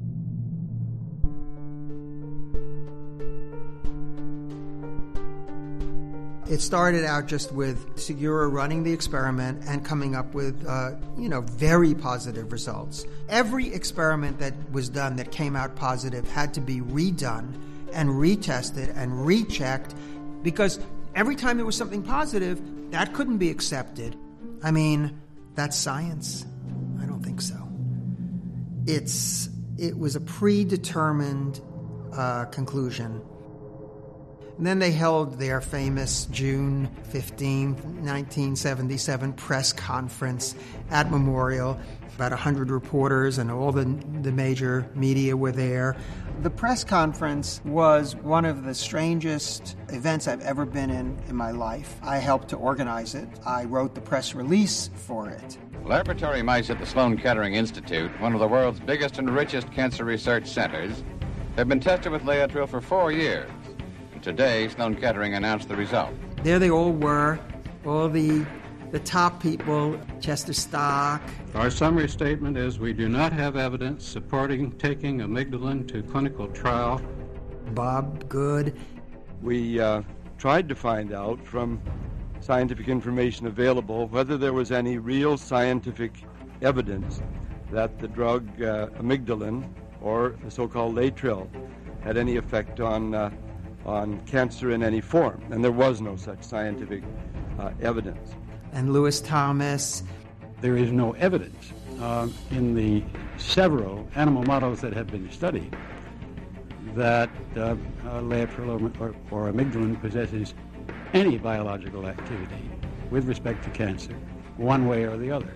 It started out just with Segura running the experiment and coming up with, uh, you know, very positive results. Every experiment that was done that came out positive had to be redone and retested and rechecked because every time there was something positive, that couldn't be accepted. I mean, that's science. I don't think so. It's it was a predetermined uh, conclusion. And then they held their famous June fifteenth, nineteen seventy-seven press conference at Memorial. About one hundred reporters and all the, the major media were there. The press conference was one of the strangest events I've ever been in in my life. I helped to organize it. I wrote the press release for it. Laboratory mice at the Sloan Kettering Institute, one of the world's biggest and richest cancer research centers, have been tested with Laetrile for four years. And today, Sloan Kettering announced the result. There they all were, all the the top people, Chester Stock. Our summary statement is we do not have evidence supporting taking amygdalin to clinical trial. Bob Good. We uh, tried to find out from scientific information available whether there was any real scientific evidence that the drug uh, amygdalin, or the so-called Laetrile, had any effect on uh, on cancer in any form, and there was no such scientific uh, evidence. And Lewis Thomas. There is no evidence uh, in the several animal models that have been studied that uh, uh, Laetrile or, or, or amygdalin possesses any biological activity with respect to cancer, one way or the other.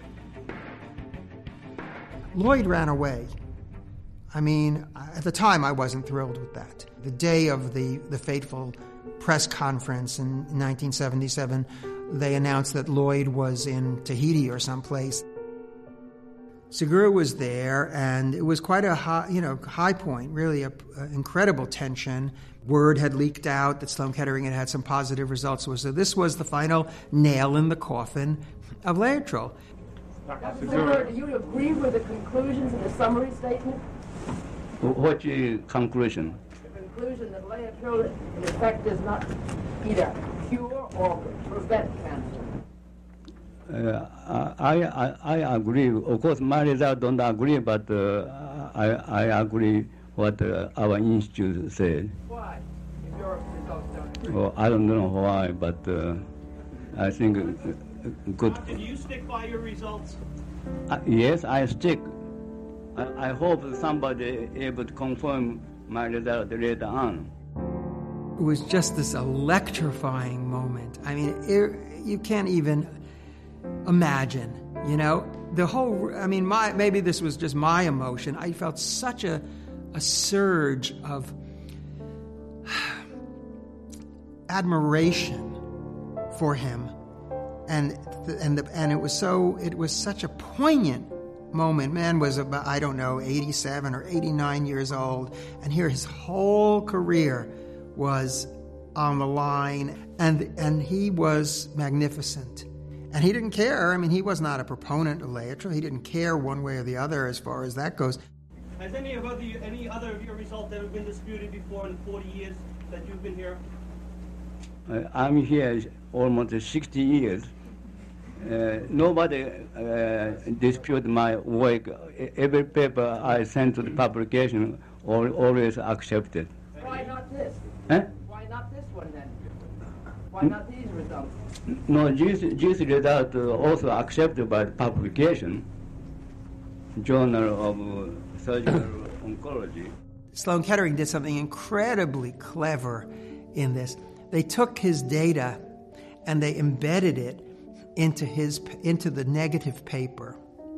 Lloyd ran away. I mean, at the time, I wasn't thrilled with that. The day of the, the fateful press conference in nineteen seventy-seven, they announced that Lloyd was in Tahiti or someplace. Segura was there, and it was quite a high, you know, high point, really a, a incredible tension. Word had leaked out that Sloan Kettering had had some positive results. So this was the final nail in the coffin of Laetrile. Doctor Segura, do you agree with the conclusions in the summary statement? What is conclusion? The conclusion that Laetrile, in effect, does not either cure or prevent cancer. Uh, I, I I agree. Of course, my results don't agree, but uh, I I agree what uh, our institute said. Why? If your results don't agree? Well, I don't know why, but uh, I think uh, good. Do you stick by your results? Uh, yes, I stick. I, I hope somebody able to confirm my result later on. it was just this electrifying moment. I mean, it, you can't even imagine, you know, the whole, I mean, my, maybe this was just my emotion. I felt such a, a surge of admiration for him. And, and, the, and it was so, it was such a poignant moment. Man was about, I don't know, eighty-seven or eighty-nine years old. And here his whole career was on the line. And, and he was magnificent. And he didn't care. I mean, he was not a proponent of Laetrile. He didn't care one way or the other as far as that goes. Has any of other, any other of your results ever been disputed before in the forty years that you've been here? Uh, I'm here almost sixty years. Uh, nobody uh, disputed my work. Every paper I sent to the publication all, always accepted. Why not this? Huh? Why not this one then? Why not these results? No, these, these results are also accepted by the publication, Journal of Surgical Oncology. Sloan Kettering did something incredibly clever in this. They took his data and they embedded it into his into the negative paper.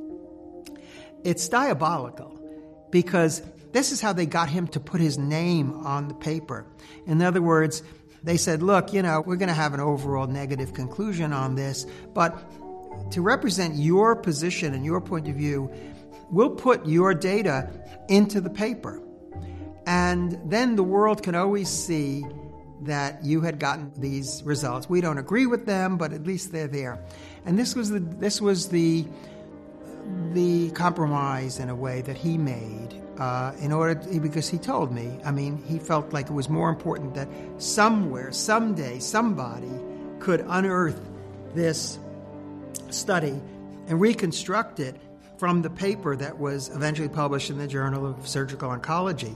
It's diabolical because this is how they got him to put his name on the paper. In other words, they said, look, you know, we're going to have an overall negative conclusion on this, but to represent your position and your point of view, we'll put your data into the paper. And then the world can always see that you had gotten these results. We don't agree with them, but at least they're there. And this was the this was the the compromise in a way that he made uh, in order to, because he told me, I mean, he felt like it was more important that somewhere, someday, somebody could unearth this study and reconstruct it from the paper that was eventually published in the Journal of Surgical Oncology.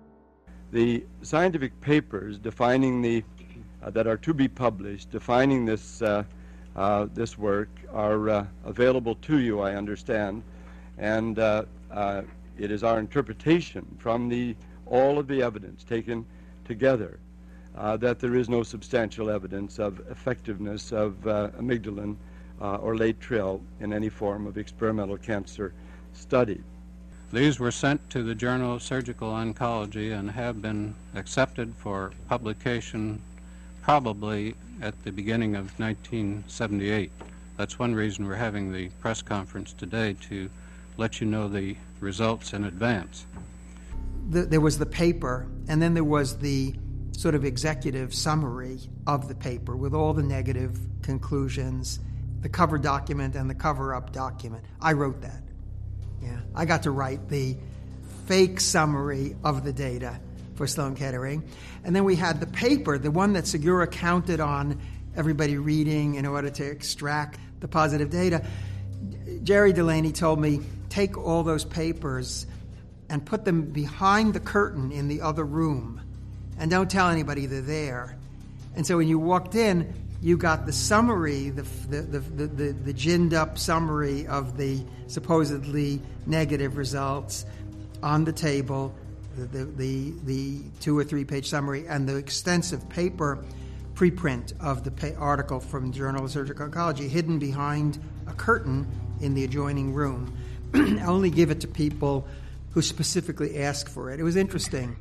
The scientific papers defining the uh, that are to be published, defining this uh, uh, this work, are uh, available to you, I understand, and uh, uh, it is our interpretation from the all of the evidence taken together uh, that there is no substantial evidence of effectiveness of uh, amygdalin uh, or Laetrile in any form of experimental cancer study. These were sent to the Journal of Surgical Oncology and have been accepted for publication probably at the beginning of nineteen seventy-eight. That's one reason we're having the press conference today, to let you know the results in advance. The, there was the paper, and then there was the sort of executive summary of the paper with all the negative conclusions, the cover document and the cover-up document. I wrote that. Yeah, I got to write the fake summary of the data for Sloan Kettering. And then we had the paper, the one that Segura counted on everybody reading in order to extract the positive data. Jerry Delaney told me, take all those papers and put them behind the curtain in the other room and don't tell anybody they're there. And so when you walked in, you got the summary, the the the the, the, the ginned up summary of the supposedly negative results on the table, the the the, the two or three page summary, and the extensive paper preprint of the pa- article from the Journal of Surgical Oncology hidden behind a curtain in the adjoining room. I only give it to people who specifically ask for it. It was interesting.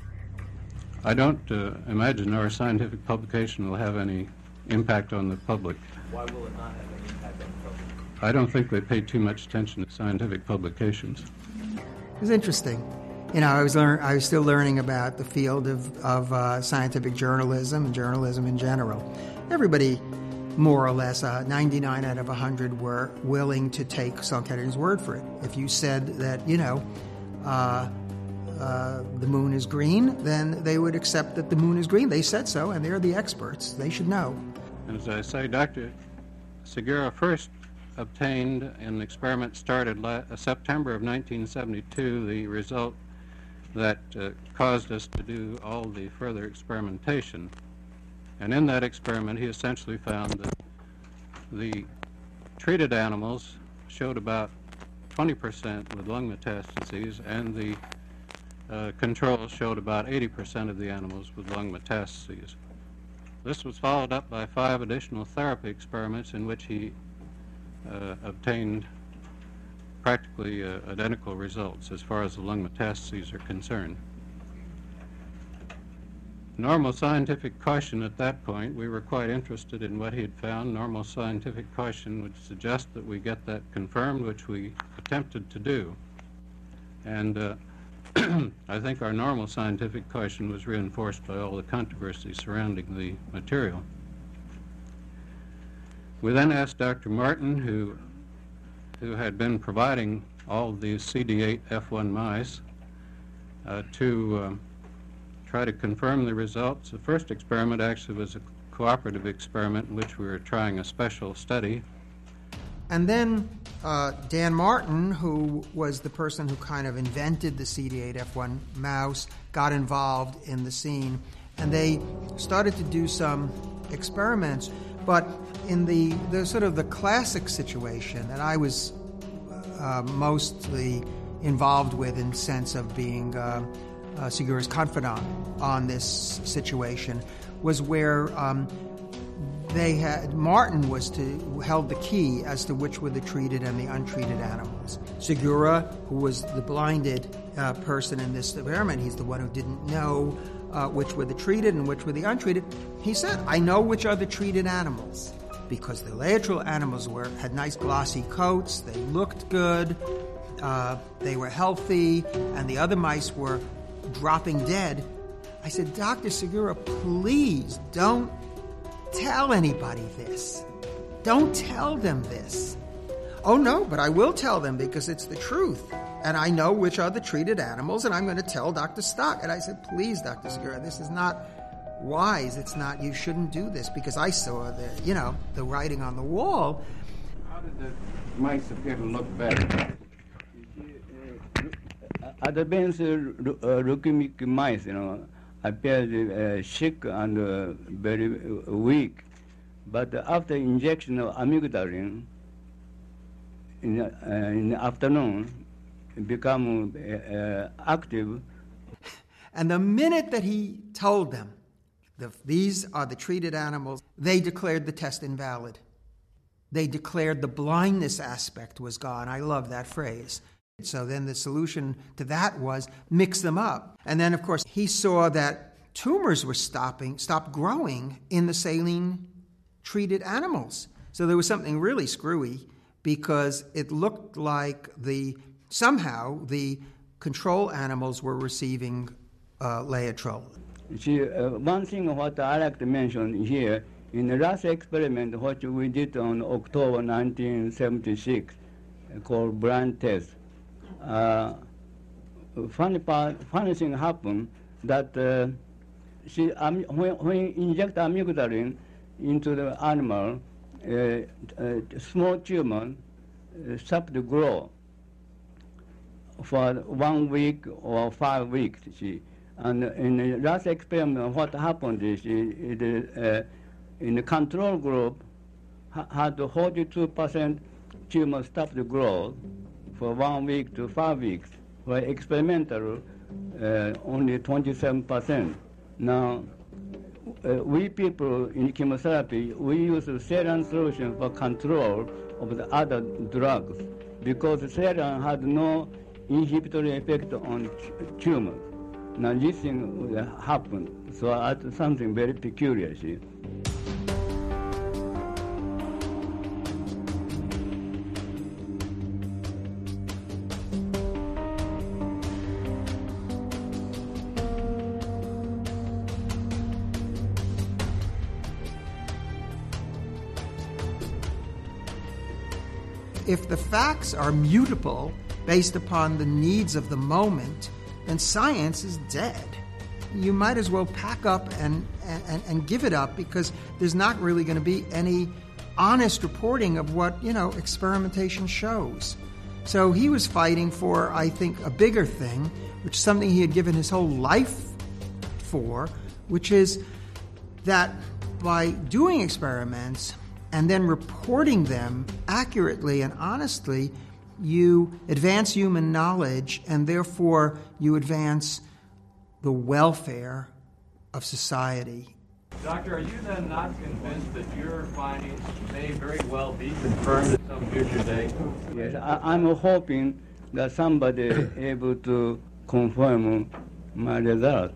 I don't uh, imagine our scientific publication will have any impact on the public. Why will it not have any impact on the public? I don't think they pay too much attention to scientific publications. It was interesting. You know, I was learn- I was still learning about the field of, of uh, scientific journalism and journalism in general. Everybody, more or less, uh, ninety-nine out of one hundred were willing to take Sloan Kettering's word for it. If you said that, you know, uh, uh, the moon is green, then they would accept that the moon is green. They said so, and they're the experts. They should know. As I say, Doctor Segura first obtained, in an experiment started la- September of nineteen seventy-two, the result that uh, caused us to do all the further experimentation. And in that experiment, he essentially found that the treated animals showed about twenty percent with lung metastases, and the uh, controls showed about eighty percent of the animals with lung metastases. This was followed up by five additional therapy experiments in which he uh, obtained practically uh, identical results as far as the lung metastases are concerned. Normal scientific caution at that point, we were quite interested in what he had found. Normal scientific caution would suggest that we get that confirmed, which we attempted to do. And uh, I think our normal scientific caution was reinforced by all the controversy surrounding the material. We then asked Doctor Martin, who, who had been providing all of these C D eight F one mice, uh, to uh, try to confirm the results. The first experiment actually was a cooperative experiment in which we were trying a special study. And then uh, Dan Martin, who was the person who kind of invented the C D eight F one mouse, got involved in the scene, and they started to do some experiments. But in the, the sort of the classic situation that I was uh, mostly involved with, in the sense of being uh, uh, Segura's confidant on this situation, was where um, they had Martin was to held the key as to which were the treated and the untreated animals. Segura, who was the blinded uh, person in this experiment, he's the one who didn't know uh, which were the treated and which were the untreated. He said, "I know which are the treated animals because the laetrile animals were had nice glossy coats, they looked good, uh, they were healthy, and the other mice were dropping dead." I said, "Doctor Segura, please don't tell anybody this. Don't tell them this." "Oh, no, but I will tell them because it's the truth. And I know which are the treated animals, and I'm going to tell Doctor Stock." And I said, "Please, Doctor Segura, this is not wise. It's not, you shouldn't do this," because I saw the, you know, the writing on the wall. How did the mice appear to look better? Advanced uh, leukemic mice, you know, appeared uh, sick and uh, very weak. But after injection of amygdalin in, uh, in the afternoon, become uh, active. And the minute that he told them, the, these are the treated animals, they declared the test invalid. They declared the blindness aspect was gone. I love that phrase. So then the solution to that was mix them up. And then, of course, he saw that tumors were stopping, stopped growing in the saline-treated animals. So there was something really screwy because it looked like the somehow the control animals were receiving uh, Laetrile. See, uh, one thing what I like to mention here, in the last experiment, what we did on October nineteen seventy-six, uh, called blind test, uh, funny part, funny thing happened that uh, see, um, when, when you inject amygdalin into the animal, uh, uh, small tumor uh, stop to grow for one week or five weeks. See. And in the last experiment, what happened is it, it, uh, in the control group ha- had forty-two percent tumor stop to grow for one week to five weeks. For experimental, uh, only twenty-seven percent. Now, uh, we people in chemotherapy, we use a saline solution for control of the other drugs because saline had no inhibitory effect on t- tumors. Now this thing happened, so that's something very peculiar, see. If the facts are mutable based upon the needs of the moment, then science is dead. You might as well pack up and, and, and give it up because there's not really going to be any honest reporting of what, you know, experimentation shows. So he was fighting for, I think, a bigger thing, which is something he had given his whole life for, which is that by doing experiments and then reporting them accurately and honestly, you advance human knowledge, and therefore you advance the welfare of society. Doctor, are you then not convinced that your findings may very well be confirmed at some future date? Yes, I, I'm hoping that somebody able to confirm my result.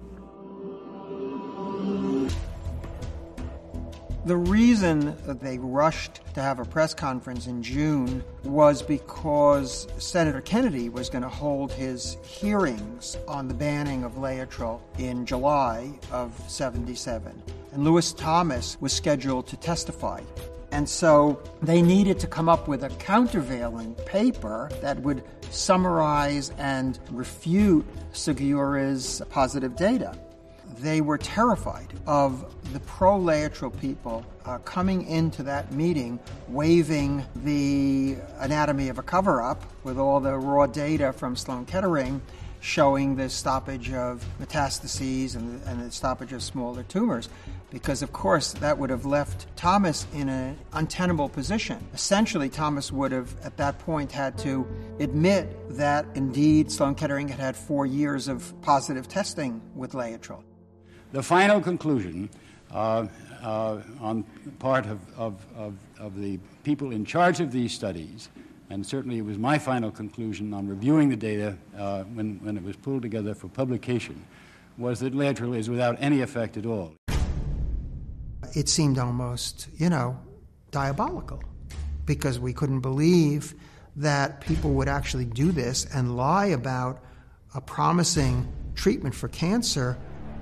The reason that they rushed to have a press conference in June was because Senator Kennedy was going to hold his hearings on the banning of Laetrile in July of seventy-seven. And Lewis Thomas was scheduled to testify. And so they needed to come up with a countervailing paper that would summarize and refute Segura's positive data. They were terrified of the pro-Laetrile people uh, coming into that meeting waving the anatomy of a cover-up with all the raw data from Sloan Kettering showing the stoppage of metastases and the, and the stoppage of smaller tumors, because, of course, that would have left Thomas in an untenable position. Essentially, Thomas would have, at that point, had to admit that, indeed, Sloan Kettering had had four years of positive testing with Laetrile. The final conclusion uh, uh, on the part of, of, of, of the people in charge of these studies, and certainly it was my final conclusion on reviewing the data uh, when, when it was pulled together for publication, was that Laetrile is without any effect at all. It seemed almost, you know, diabolical, because we couldn't believe that people would actually do this and lie about a promising treatment for cancer.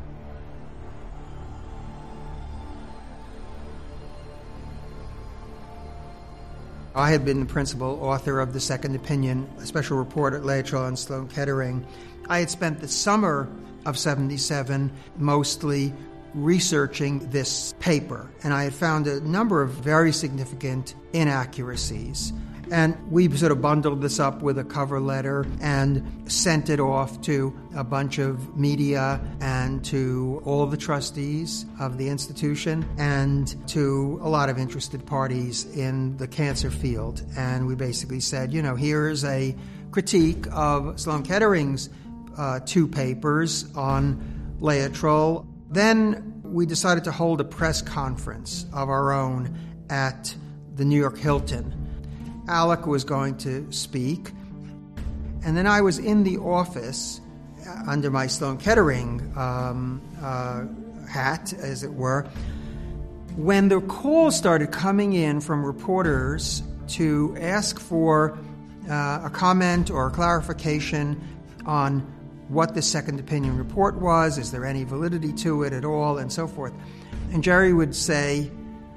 I had been the principal author of the Second Opinion, a special report at Laetrile and Sloan Kettering. I had spent the summer of seventy-seven mostly researching this paper, and I had found a number of very significant inaccuracies. And we sort of bundled this up with a cover letter and sent it off to a bunch of media and to all the trustees of the institution and to a lot of interested parties in the cancer field. And we basically said, you know, here's a critique of Sloan Kettering's uh, two papers on Laetrile. Then we decided to hold a press conference of our own at the New York Hilton. Alec was going to speak, and then I was in the office uh, under my Sloan Kettering um, uh, hat, as it were, when the calls started coming in from reporters to ask for uh, a comment or a clarification on what the Second Opinion report was, is there any validity to it at all, and so forth. And Jerry would say,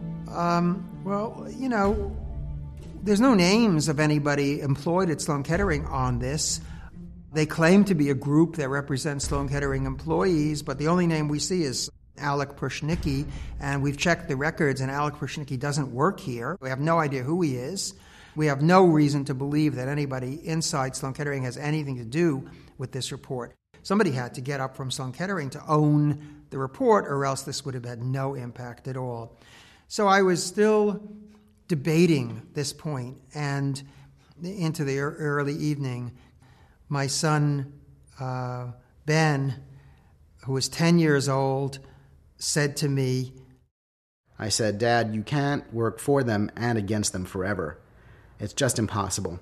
um, well, you know, there's no names of anybody employed at Sloan Kettering on this. They claim to be a group that represents Sloan Kettering employees, but the only name we see is Alec Prushnicki, and we've checked the records, and Alec Prushnicki doesn't work here. We have no idea who he is. We have no reason to believe that anybody inside Sloan Kettering has anything to do with this report. Somebody had to get up from Sloan Kettering to own the report, or else this would have had no impact at all. So I was still debating this point, and into the early evening, my son, uh, Ben, who was ten years old, said to me, I said, Dad, you can't work for them and against them forever. It's just impossible.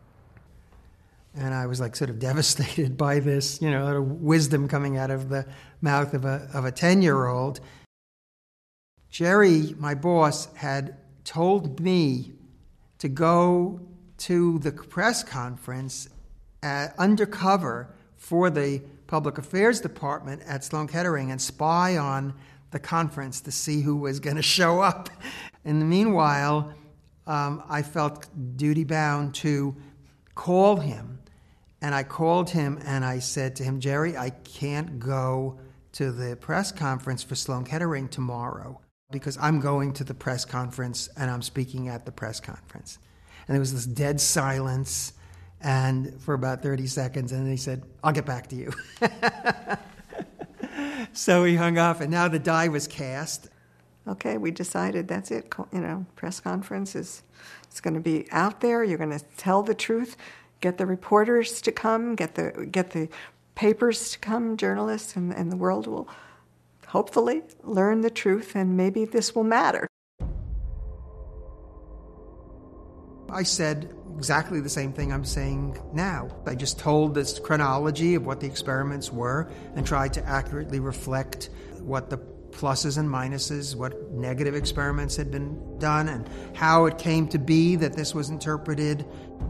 And I was like sort of devastated by this, you know, sort of wisdom coming out of the mouth of a of a ten-year-old. Jerry, my boss, had told me to go to the press conference uh, undercover for the public affairs department at Sloan Kettering and spy on the conference to see who was going to show up. In the meanwhile, um, I felt duty-bound to call him. And I called him and I said to him, Jerry, I can't go to the press conference for Sloan Kettering tomorrow, because I'm going to the press conference and I'm speaking at the press conference. And there was this dead silence and for about thirty seconds, and then he said, I'll get back to you. So he hung up, and now the die was cast. Okay, we decided that's it. You know, press conference is it's going to be out there. You're going to tell the truth, get the reporters to come, get the get the papers to come, journalists, and, and the world will hopefully learn the truth, and maybe this will matter. I said exactly the same thing I'm saying now. I just told this chronology of what the experiments were and tried to accurately reflect what the pluses and minuses, what negative experiments had been done, and how it came to be that this was interpreted.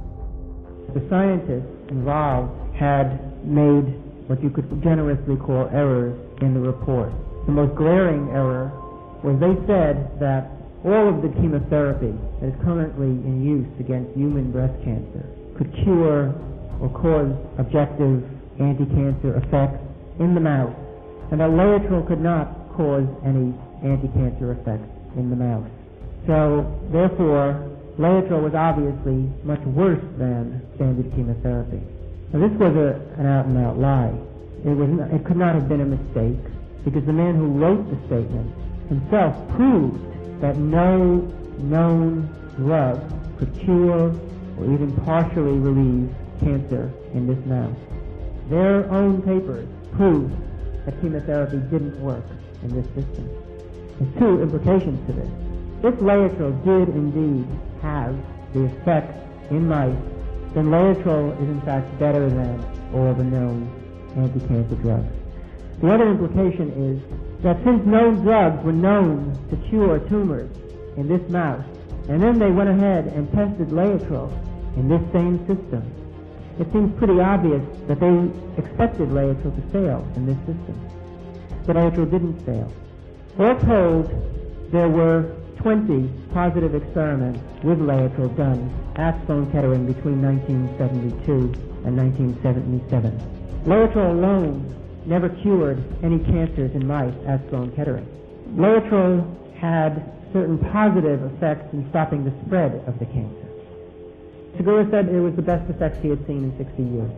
The scientists involved had made what you could generously call errors in the report. The most glaring error was they said that all of the chemotherapy that is currently in use against human breast cancer could cure or cause objective anti-cancer effects in the mouse, and that Laetrile could not cause any anti-cancer effects in the mouse. So, therefore, Laetrile was obviously much worse than standard chemotherapy. Now, this was a, an out-and-out lie. It was not, it could not have been a mistake, because the man who wrote the statement himself proved that no known drug could cure or even partially relieve cancer in this mouse. Their own papers proved that chemotherapy didn't work in this system. There's two implications to this. If Laetrile did indeed have the effect in mice, then Laetrile is in fact better than all the known anti-cancer drugs. The other implication is that since known drugs were known to cure tumors in this mouse, and then they went ahead and tested Laetrile in this same system, it seems pretty obvious that they expected Laetrile to fail in this system. But Laetrile didn't fail. All told, there were twenty positive experiments with Laetrile done at Sloan Kettering between nineteen seventy-two and nineteen seventy-seven. Laetrile alone never cured any cancers in mice at Sloan Kettering. Laetrile had certain positive effects in stopping the spread of the cancer. Segura said it was the best effects he had seen in sixty years.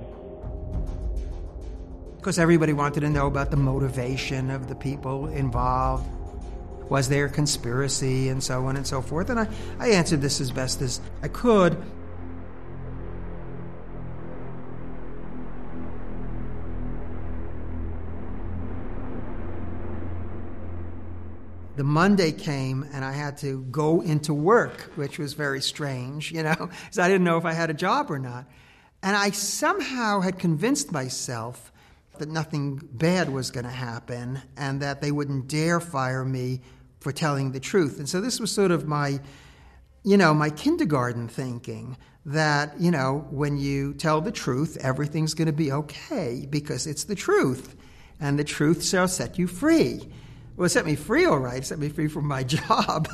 Because everybody wanted to know about the motivation of the people involved. Was there conspiracy and so on and so forth? And I, I answered this as best as I could. The Monday came, and I had to go into work, which was very strange, you know, because I didn't know if I had a job or not. And I somehow had convinced myself that nothing bad was going to happen and that they wouldn't dare fire me for telling the truth. And so this was sort of my, you know, my kindergarten thinking that, you know, when you tell the truth, everything's going to be okay because it's the truth, and the truth shall set you free. Well, it set me free, all right. It set me free from my job.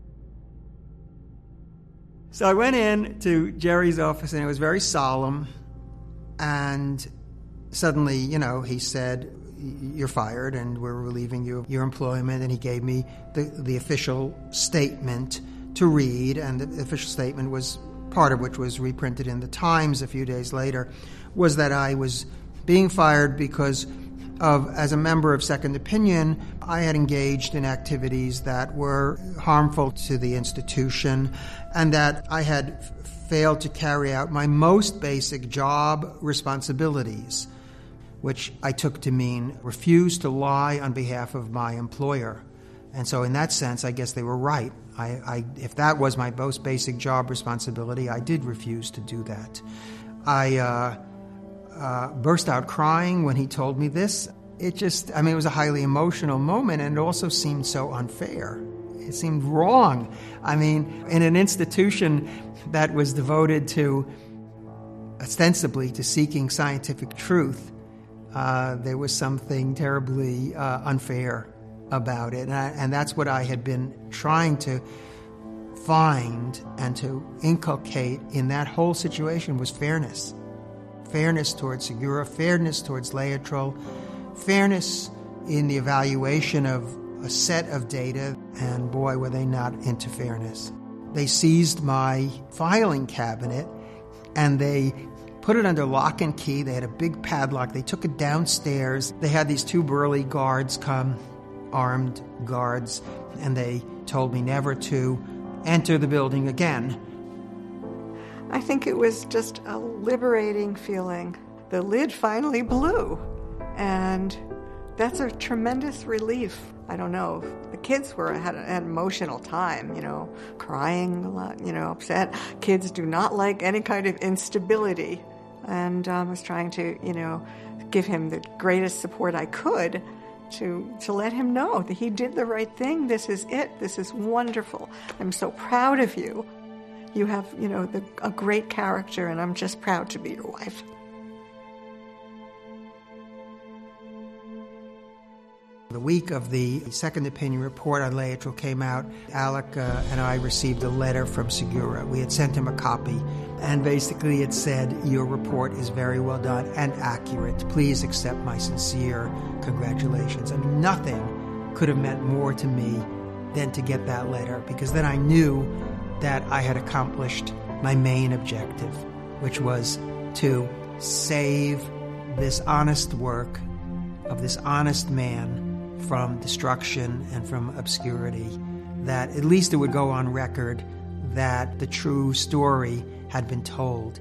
So I went in to Jerry's office, and it was very solemn. And suddenly, you know, he said, "You're fired, and we're relieving you of your employment." And he gave me the, the official statement to read. And the official statement was, part of which was reprinted in the Times a few days later, was that I was being fired because of, as a member of Second Opinion, I had engaged in activities that were harmful to the institution, and that I had f- failed to carry out my most basic job responsibilities, which I took to mean refuse to lie on behalf of my employer. And so in that sense, I guess they were right. I, I, if that was my most basic job responsibility, I did refuse to do that. I uh, uh, burst out crying when he told me this. It just, I mean, it was a highly emotional moment, and it also seemed so unfair. It seemed wrong. I mean, in an institution that was devoted to, ostensibly, to seeking scientific truth, uh, there was something terribly uh, unfair about it. And, I, and that's what I had been trying to find and to inculcate in that whole situation was fairness. Fairness towards Segura, fairness towards Laetrile, fairness in the evaluation of a set of data, and boy, were they not into fairness. They seized my filing cabinet and they put it under lock and key. They had a big padlock. They took it downstairs. They had these two burly guards come, armed guards, and they told me never to enter the building again. I think it was just a liberating feeling. The lid finally blew, and That's a tremendous relief. I don't know. The kids were had an emotional time, you know, crying a lot, you know, upset. Kids do not like any kind of instability. And um, I was trying to, you know, give him the greatest support I could to to let him know that he did the right thing. This is it. This is wonderful. I'm so proud of you. You have, you know, the, a great character, and I'm just proud to be your wife. The week of the second opinion report on Laetrile came out, Alec uh, and I received a letter from Segura. We had sent him a copy, and basically it said, your report is very well done and accurate. Please accept my sincere congratulations. I mean, nothing could have meant more to me than to get that letter, because then I knew that I had accomplished my main objective, which was to save this honest work of this honest man from destruction and from obscurity, that at least it would go on record that the true story had been told.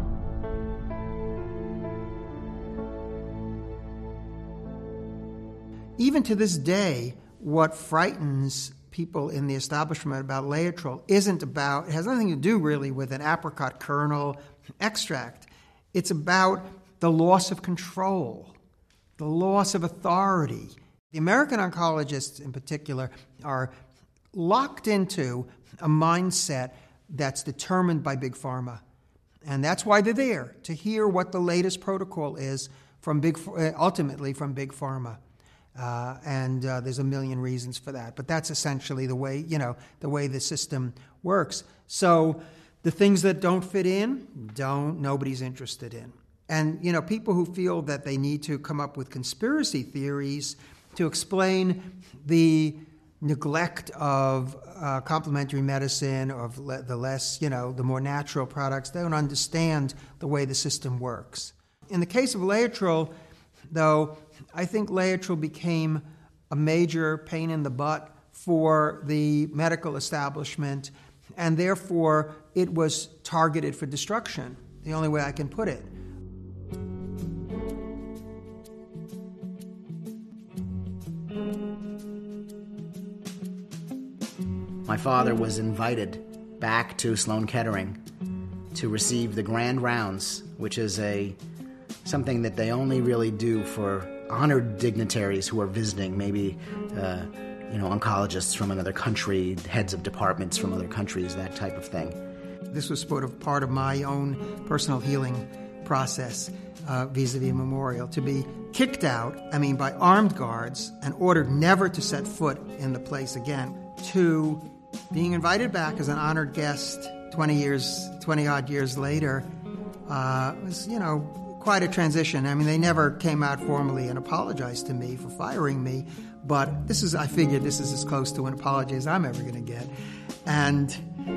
Even to this day, what frightens people in the establishment about Laetrile isn't about, it has nothing to do really with an apricot kernel extract. It's about the loss of control, the loss of authority. The American oncologists in particular are locked into a mindset that's determined by Big Pharma. And that's why they're there, to hear what the latest protocol is from big, ultimately from Big Pharma. Uh, and uh, there's a million reasons for that. But that's essentially the way, you know, the way the system works. So the things that don't fit in, don't, nobody's interested in. And, you know, people who feel that they need to come up with conspiracy theories to explain the neglect of uh, complementary medicine, or of le- the less, you know, the more natural products, they don't understand the way the system works. In the case of Laetrile, though, I think Laetrile became a major pain in the butt for the medical establishment, and therefore it was targeted for destruction, the only way I can put it. My father was invited back to Sloan Kettering to receive the Grand Rounds, which is a something that they only really do for honored dignitaries who are visiting, maybe uh, you know, oncologists from another country, heads of departments from other countries, that type of thing. This was sort of part of my own personal healing process uh, vis-a-vis Memorial, to be kicked out, I mean, by armed guards and ordered never to set foot in the place again, to being invited back as an honored guest twenty years, twenty-odd years later, uh, was, you know, quite a transition. I mean, they never came out formally and apologized to me for firing me, but this is, I figured this is as close to an apology as I'm ever going to get. And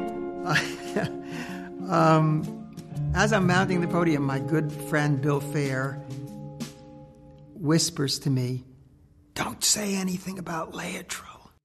uh, um, as I'm mounting the podium, my good friend Bill Fair whispers to me, "Don't say anything about Laetrile."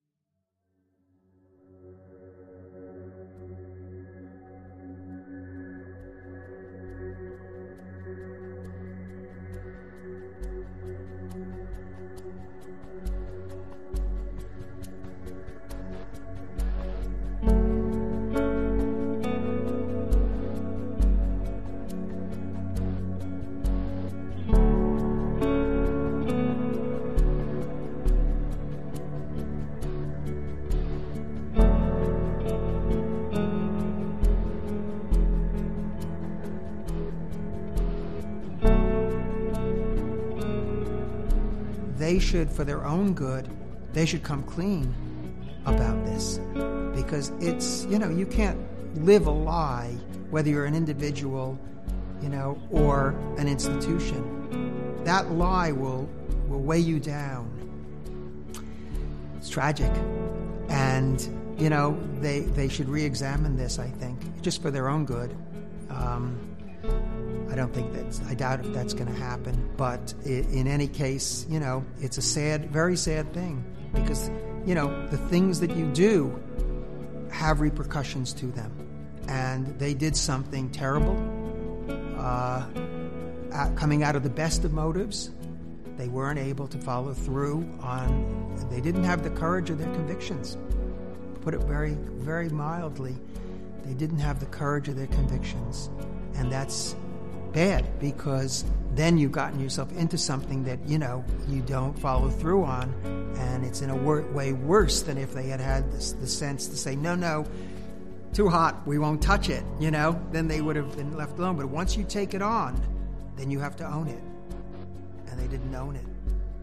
They should, for their own good, they should come clean about this, because it's, you know, you can't live a lie, whether you're an individual, you know, or an institution. That lie will will weigh you down. It's tragic. And, you know, they, they should re-examine this, I think, just for their own good. Um, I don't think that's, I doubt if that's going to happen. But in any case, you know, it's a sad, very sad thing, because, you know, the things that you do have repercussions to them. And they did something terrible, uh, coming out of the best of motives. they weren't able to follow through on, they didn't have the courage of their convictions. Put it very, very mildly, they didn't have the courage of their convictions. And that's bad, because then you've gotten yourself into something that, you know, you don't follow through on, and it's in a wor- way worse than if they had had this, the sense to say, no, no, too hot, we won't touch it, you know, then they would have been left alone. But once you take it on, then you have to own it. And they didn't own it.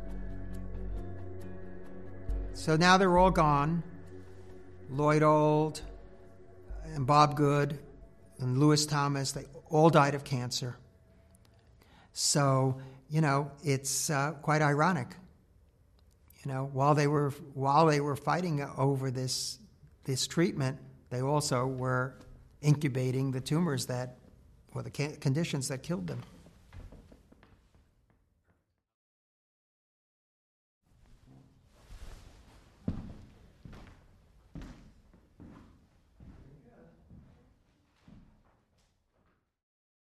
So now they're all gone. Lloyd Old and Bob Good and Lewis Thomas, they all died of cancer. So, you know, it's uh, quite ironic. You know, while they were while they were fighting over this this treatment, they also were incubating the tumors that, or the ca- conditions that killed them.